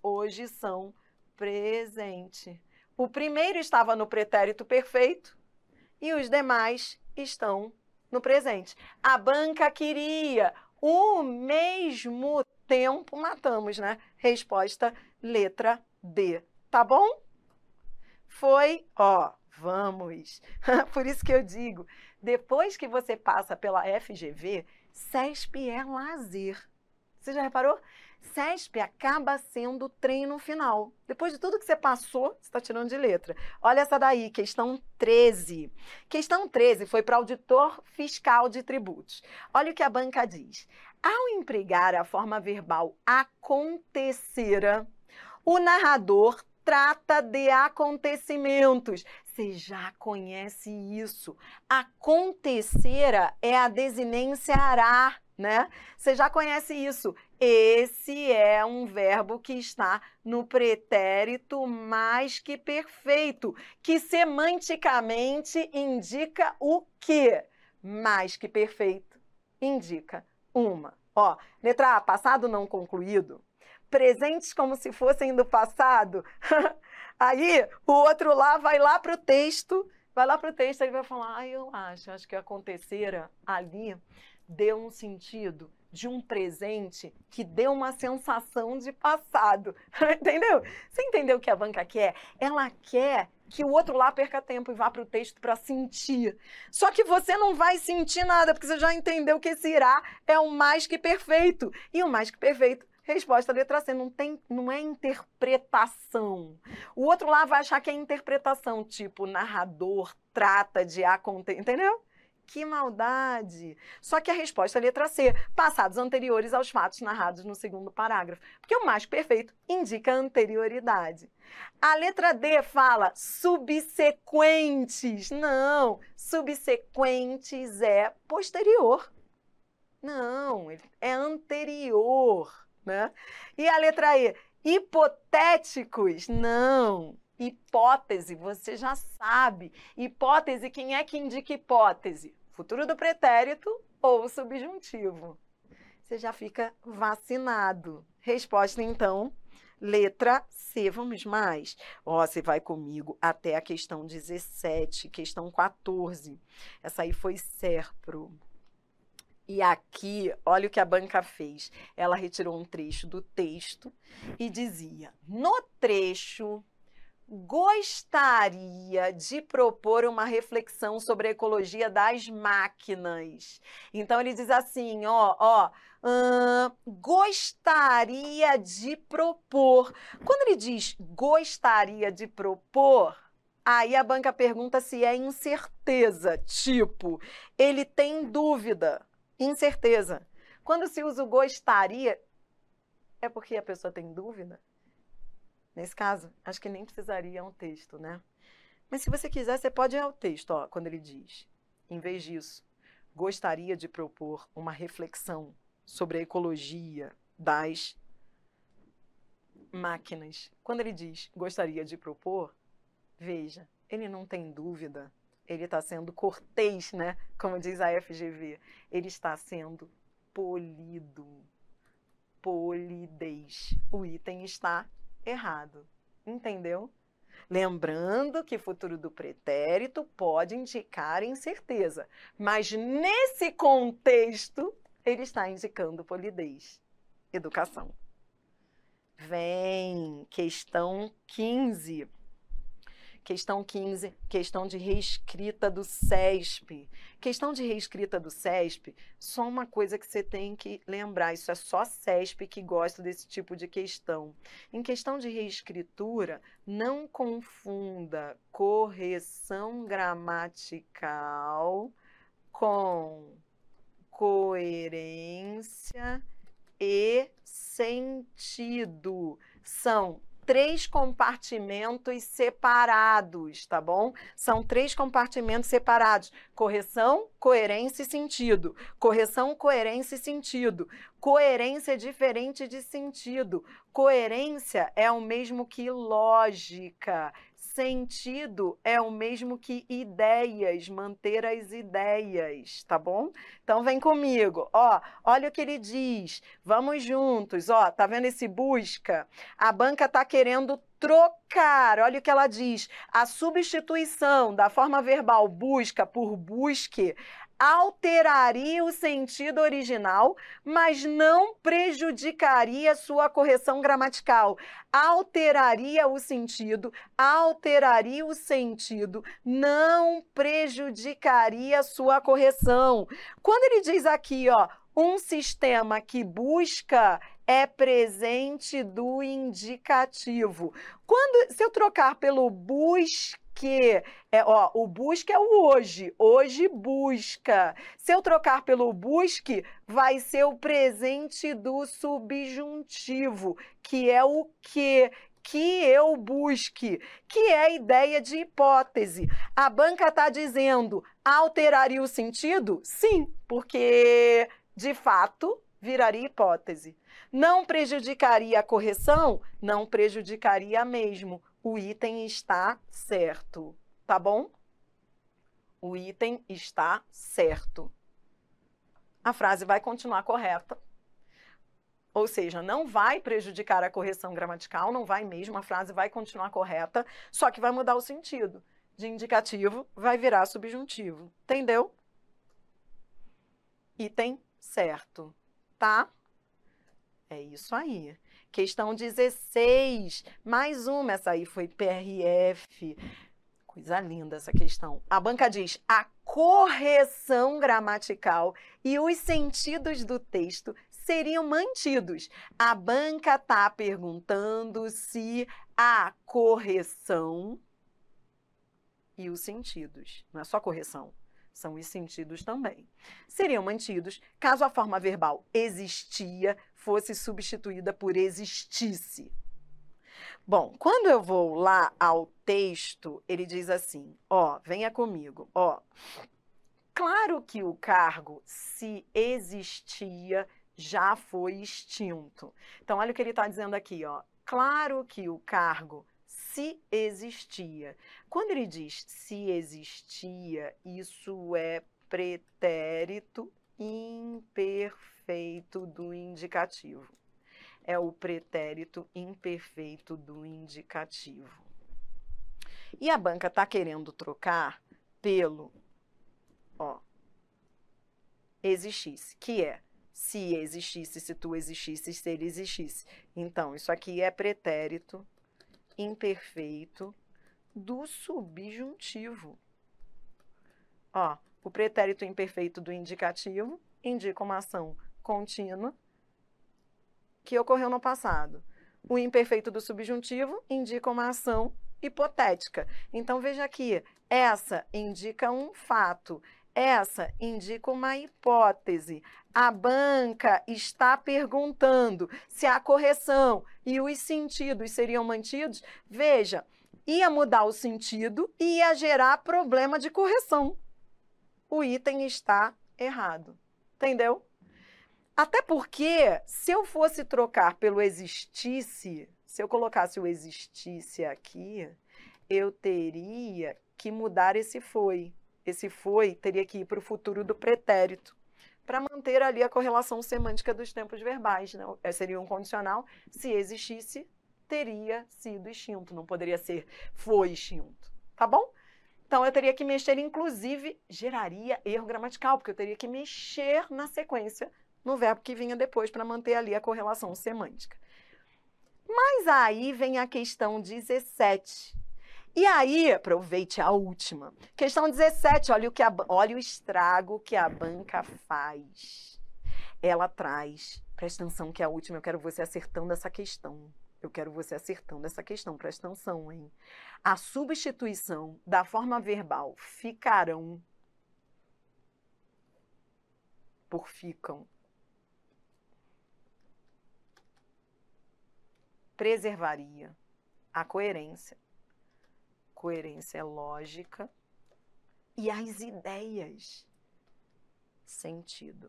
[SPEAKER 1] presente. O primeiro estava no pretérito perfeito e os demais estão no presente. A banca queria o mesmo tempo, matamos, né? Resposta, letra D. Tá bom? Foi, ó, vamos. Por isso que eu digo, depois que você passa pela FGV, CESP é lazer. Você já reparou? CESP acaba sendo treino final. Depois de tudo que você passou, você está tirando de letra. Olha essa daí, questão 13. Questão 13 foi para auditor fiscal de tributos. Olha o que a banca diz. Ao empregar a forma verbal acontecera, o narrador trata de acontecimentos. Você já conhece isso. Acontecera é a desinência ará, né? Você já conhece isso. Esse é um verbo que está no pretérito mais que perfeito, que semanticamente indica o quê? Mais que perfeito indica uma. Ó, letra A, passado não concluído. Presentes como se fossem do passado. Aí, o outro lá vai lá para o texto, ele vai falar, eu acho que acontecera ali, deu um sentido de um presente que deu uma sensação de passado. Entendeu? Você entendeu o que a banca quer? Ela quer que o outro lá perca tempo e vá para o texto para sentir. Só que você não vai sentir nada, porque você já entendeu que esse irá é o mais que perfeito. E o mais que perfeito, resposta letra C, não é interpretação. O outro lá vai achar que é interpretação, tipo, narrador trata de acontecer, entendeu? Que maldade! Só que a resposta é letra C, passados anteriores aos fatos narrados no segundo parágrafo, porque o mais perfeito indica anterioridade. A letra D fala subsequentes. Não, subsequentes é posterior. Não, é anterior, né? E a letra E, hipotéticos? Não. Hipótese, você já sabe. Hipótese, quem é que indica hipótese? Futuro do pretérito ou subjuntivo. Você já fica vacinado. Resposta, então, letra C. Vamos mais? Ó, você vai comigo até a questão 17, questão 14. Essa aí foi Serpro. E aqui, olha o que a banca fez. Ela retirou um trecho do texto e dizia, no trecho, gostaria de propor uma reflexão sobre a ecologia das máquinas. Então, ele diz assim, gostaria de propor. Quando ele diz gostaria de propor, aí a banca pergunta se é incerteza, tipo, ele tem dúvida. Incerteza. Quando se usa o gostaria, é porque a pessoa tem dúvida? Nesse caso, acho que nem precisaria um texto, né? Mas se você quiser, você pode ir ao texto, ó, quando ele diz, em vez disso, gostaria de propor uma reflexão sobre a ecologia das máquinas. Quando ele diz gostaria de propor, veja, ele não tem dúvida. Ele está sendo cortês, né? Como diz a FGV. Ele está sendo polido. polidez. O item está errado. Entendeu? Lembrando que futuro do pretérito pode indicar incerteza, mas nesse contexto ele está indicando polidez. Educação. Vem questão 15. Questão 15, questão de reescrita do CESP. Questão de reescrita do CESP, só uma coisa que você tem que lembrar, isso é só CESP que gosta desse tipo de questão. Em questão de reescritura, não confunda correção gramatical com coerência e sentido. São 3 compartimentos separados, tá bom? São 3 compartimentos separados. Correção, coerência e sentido. Correção, coerência e sentido. Coerência é diferente de sentido. Coerência é o mesmo que lógica. Sentido é o mesmo que ideias, manter as ideias, tá bom? Então vem comigo, ó, olha o que ele diz, vamos juntos, ó, tá vendo esse busca? A banca tá querendo trocar, olha o que ela diz, a substituição da forma verbal busca por busque alteraria o sentido original, mas não prejudicaria sua correção gramatical. Alteraria o sentido, não prejudicaria sua correção. Quando ele diz aqui, ó, um sistema que busca é presente do indicativo. Se eu trocar pelo busque, o busque é o hoje busca. Se eu trocar pelo busque, vai ser o presente do subjuntivo, que é o que eu busque, que é a ideia de hipótese. A banca está dizendo, alteraria o sentido? Sim, porque, de fato, viraria hipótese. Não prejudicaria a correção? Não prejudicaria mesmo. O item está certo, tá bom? O item está certo. A frase vai continuar correta. Ou seja, não vai prejudicar a correção gramatical, não vai mesmo, a frase vai continuar correta, só que vai mudar o sentido. De indicativo vai virar subjuntivo. Entendeu? Item certo, tá? É isso aí. Questão 16, mais uma, essa aí foi PRF. Coisa linda essa questão. A banca diz, a correção gramatical e os sentidos do texto seriam mantidos. A banca está perguntando se a correção e os sentidos, não é só correção, são os sentidos também, seriam mantidos caso a forma verbal existia fosse substituída por existisse. Bom, quando eu vou lá ao texto, ele diz assim, ó, venha comigo, ó. Claro que o cargo, se existia, já foi extinto. Então, olha o que ele está dizendo aqui, ó. Claro que o cargo, se existia. Quando ele diz se existia, isso é pretérito imperfeito do indicativo. É o pretérito imperfeito do indicativo. E a banca está querendo trocar pelo, ó, existisse, que é se existisse, se tu existisse, se ele existisse. Então, isso aqui é pretérito imperfeito do subjuntivo. Ó, o pretérito imperfeito do indicativo indica uma ação contínua que ocorreu no passado. O imperfeito do subjuntivo indica uma ação hipotética. Então, veja aqui, essa indica um fato, essa indica uma hipótese. A banca está perguntando se a correção e os sentidos seriam mantidos. Veja, ia mudar o sentido e ia gerar problema de correção. O item está errado. Entendeu? Até porque, se eu fosse trocar pelo existisse, se eu colocasse o existisse aqui, eu teria que mudar esse foi. Esse foi teria que ir para o futuro do pretérito. para manter ali a correlação semântica dos tempos verbais, né? Seria um condicional. Se existisse, teria sido extinto, não poderia ser foi extinto, tá bom? Então, eu teria que mexer, inclusive, geraria erro gramatical, porque eu teria que mexer na sequência no verbo que vinha depois para manter ali a correlação semântica. Mas aí vem a questão 17. E aí, aproveite a última. Questão 17, olha o estrago que a banca faz. Ela traz, presta atenção que é a última, eu quero você acertando essa questão. Presta atenção, hein? A substituição da forma verbal ficarão por ficam preservaria a coerência. Coerência é lógica e as ideias, sentido.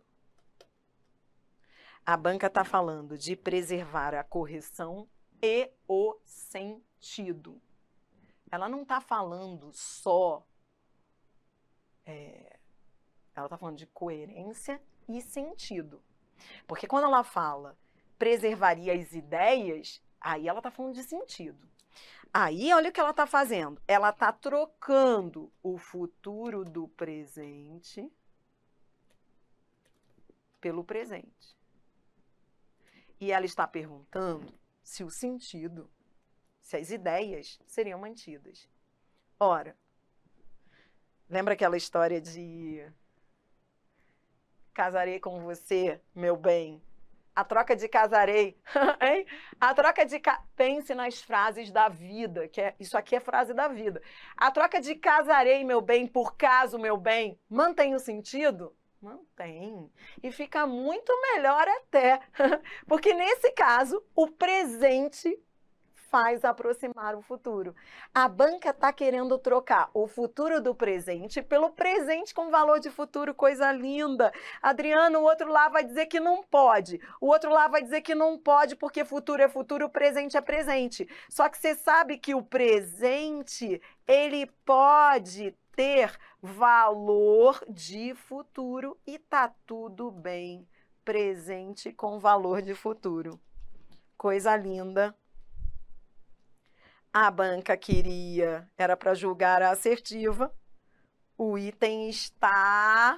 [SPEAKER 1] A banca está falando de preservar a correção e o sentido. Ela não está falando só... ela está falando de coerência e sentido. Porque quando ela fala preservaria as ideias, aí ela está falando de sentido. Aí, olha o que ela está fazendo. Ela está trocando o futuro do presente pelo presente. E ela está perguntando se o sentido, se as ideias seriam mantidas. Ora, lembra aquela história de casarei com você, meu bem? A troca de casarei, hein? A troca de... Pense nas frases da vida, isso aqui é frase da vida. A troca de casarei, meu bem, por caso, meu bem, mantém o sentido? Mantém. E fica muito melhor até, porque nesse caso, o presente faz aproximar o futuro. A banca está querendo trocar o futuro do presente pelo presente com valor de futuro, coisa linda. Adriano, o outro lá vai dizer que não pode. O outro lá vai dizer que não pode porque futuro é futuro, presente é presente. Só que você sabe que o presente, ele pode ter valor de futuro e tá tudo bem. Presente com valor de futuro. Coisa linda. A banca queria, era para julgar a assertiva, o item está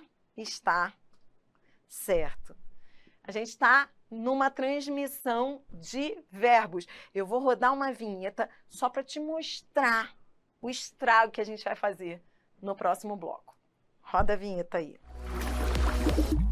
[SPEAKER 1] certo. A gente está numa transmissão de verbos. Eu vou rodar uma vinheta só para te mostrar o estrago que a gente vai fazer no próximo bloco. Roda a vinheta aí.